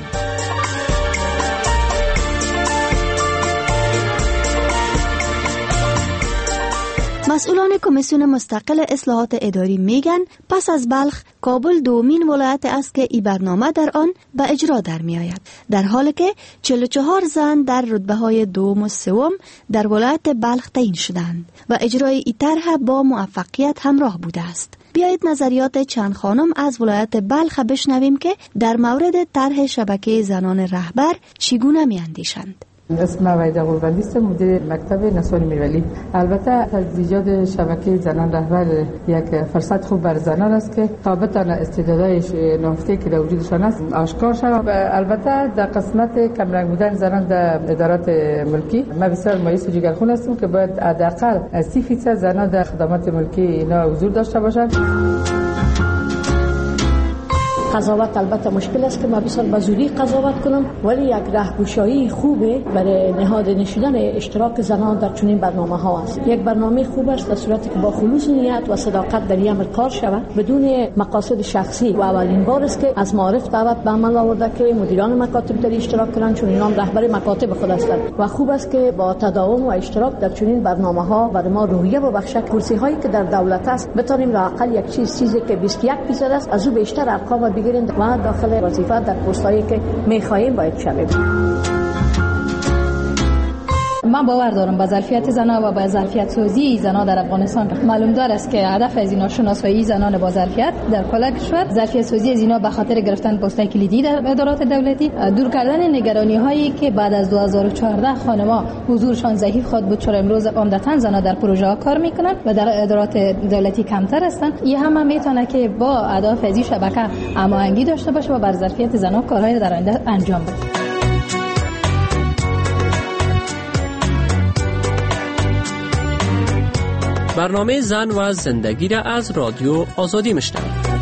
مسئولان کمیسیون مستقل اصلاحات اداری میگن پس از بلخ کابل دومین ولایت است که این برنامه در آن به اجرا در می آید، در حالی که چهل و چهار زن در رتبه های دوم و سوم در ولایت بلخ تعیین شدند و اجرای این طرح با موفقیت همراه بوده است. بیایید نظریات چند خانم از ولایت بلخ بشنویم که در مورد طرح شبکه زنان رهبر چگونه می اندیشند. اسم وحیده قربانی است، مدیر مکتب نسوان میرولی. البته از ایجاد شبکه زنان رهبر یک فرصت خوب بر زنان است که تا بتوانند استعدادهای نهفته که در وجودشان است آشکار شود. البته در قسمت کمرنگ بودن زنان در ادارات ملکی ما بسیار مایوس و جگرخون هستیم که باید حداقل سی درصد زنان در خدمات ملکی اینا حضور داشته باشند. قضاوت البته مشکل است که ما بسیار بزودی قضاوت کنم، ولی یک راهگشایی خوبه برای نهادینه نشدن اشتراک زنان در چنین برنامه ها است. یک برنامه خوب است در صورتی که با خلوص نیت و صداقت در عمل کار شود بدون مقاصد شخصی و اولین بار است که از معارف دعوت به عمل آورده که مدیران مکاتب در اشتراک کنند، چون اینان رهبر مکاتب خود هستند و خوب است که با تداوم و اشتراک در چنین برنامه ها برای ما روحیه و بخشک کرسی هایی که در دولت است بتونیم لااقل یک چیز چیزی که بیست و یک درصد است از او بیشتر ارقام بگیریم و داخل وظیفه در پستایی که می‌خواهیم باید شویم. من باور دارم به ظرفیت زنان و به ظرفیت سازی زنان در افغانستان. معلوم دار است که هدف از اینا شناسایی زنان با ظرفیت در کل کشور، ظرفیت سازی از اینا به خاطر گرفتن پست‌های کلیدی در ادارات دولتی، دور کردن نگرانی هایی که بعد از دو هزار و چهارده خانم‌ها حضورشان ضعیف خود بود، چون امروز عمدتاً زنان در پروژه ها کار میکنن و در ادارات دولتی کمتر هستند. این هم میتونه که با اهداف از این شبکه هماهنگی داشته باشه و بر ظرفیت زنان کارهای در آینده انجام بده. برنامه زن و زندگی را از رادیو آزادی میشنوید.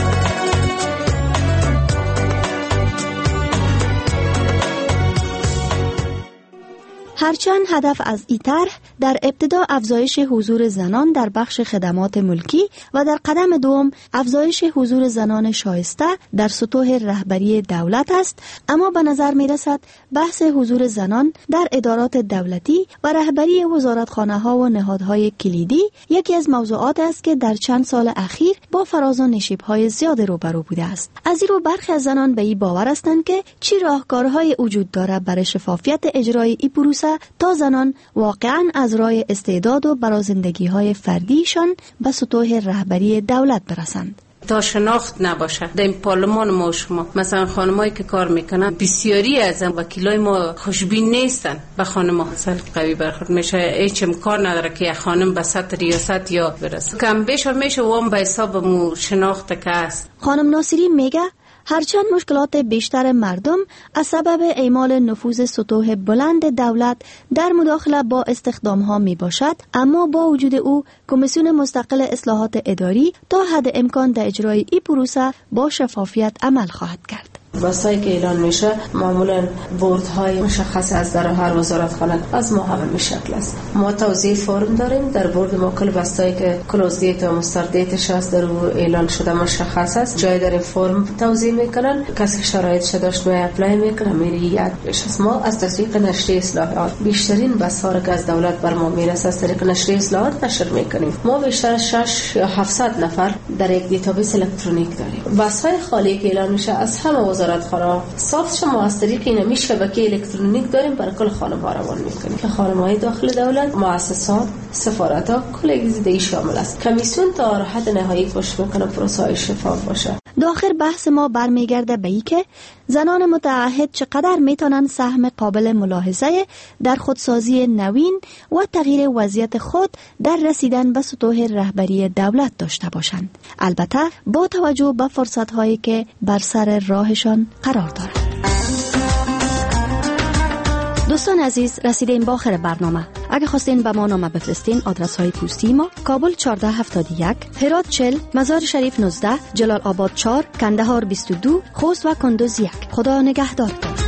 هرچند هدف از این طرح در ابتدا افزایش حضور زنان در بخش خدمات ملکی و در قدم دوم افزایش حضور زنان شایسته در سطوح رهبری دولت است، اما به نظر می رسد بحث حضور زنان در ادارات دولتی و رهبری وزارتخانه ها و نهادهای کلیدی یکی از موضوعات است که در چند سال اخیر با فراز و نشیب های زیاد روبرو بوده است. از این رو برخی از زنان به این باور هستند که چی راهکارهای وجود دارد برای شفافیت اجرای این پروسه تا زنان واقعاً از راه استعداد و برازندگی‌های فردیشان به سطوح رهبری دولت برسند. تا شناخت نباشه در این پارلمان ما شما مثلا خانمایی که کار میکنن بسیاری از وکیلای ما خوشبین نیستن به خانم‌ها مثلا قوی برخورد میشه، هیچ امکان نداره که یک خانم به سطح ریاست یا برسه. کم بیش میشه وام به حساب مو شناخت که است. خانم ناصری میگه هرچند مشکلات بیشتر مردم از سبب اعمال نفوذ سطوح بلند دولت در مداخله با استخدام‌ها می باشد، اما با وجود او کمیسیون مستقل اصلاحات اداری تا حد امکان در اجرای این پروسه با شفافیت عمل خواهد کرد. بسایی که اعلان میشه معمولا بوردهای مشخص از در هر وزارت خانه از ما هم می شکل است. ما توزیع فرم داریم در بورد ما، کل بستایی که کلوز دیت و مستر دیتش است در او اعلان شده مشخص است. جای در این فرم توزیع میکنن، کسی شرایطش داشت می اپلای میکنه میری یاد بشه. ما از تسویق نشریه اصلاحات بیشترین بسار که از دولت بر ما میرسه از طریق نشریه اصلاحات نشر میکنیم. ما بیشتر از شش یا هفتصد نفر در یک دیتابیس الکترونیک داریم. بسای خالی که اعلان میشه از همه وزارت خانه ساخت شما از طریق این شبکه الکترونیک داریم برای کل خانم‌ها روان میکنیم که خانم‌های داخل دولت، مؤسسات، سفارت‌ها کل یک شامل است. کمیسیون تا راحت نهایی کوشش میکنه پروسه شفاف باشه. داخل بحث ما برمیگرده به این که زنان متعهد چقدر میتونن سهم قابل ملاحظه در خودسازی نوین و تغییر وضعیت خود در رسیدن به سطوح رهبری دولت داشته باشند، البته با توجه به فرصت‌هایی که بر سر راهشان قرار دارد. دوستان عزیز، رسیدیم به آخر برنامه. اگه خواستین به ما نامه بفرستین، آدرس های پستی ما: کابل چهارده هفتاد و یک، هرات چهل، مزار شریف نوزده، جلال آباد چهار، کندهار بیست و دو، خوست و کندوز یک. خدا نگهدارتان.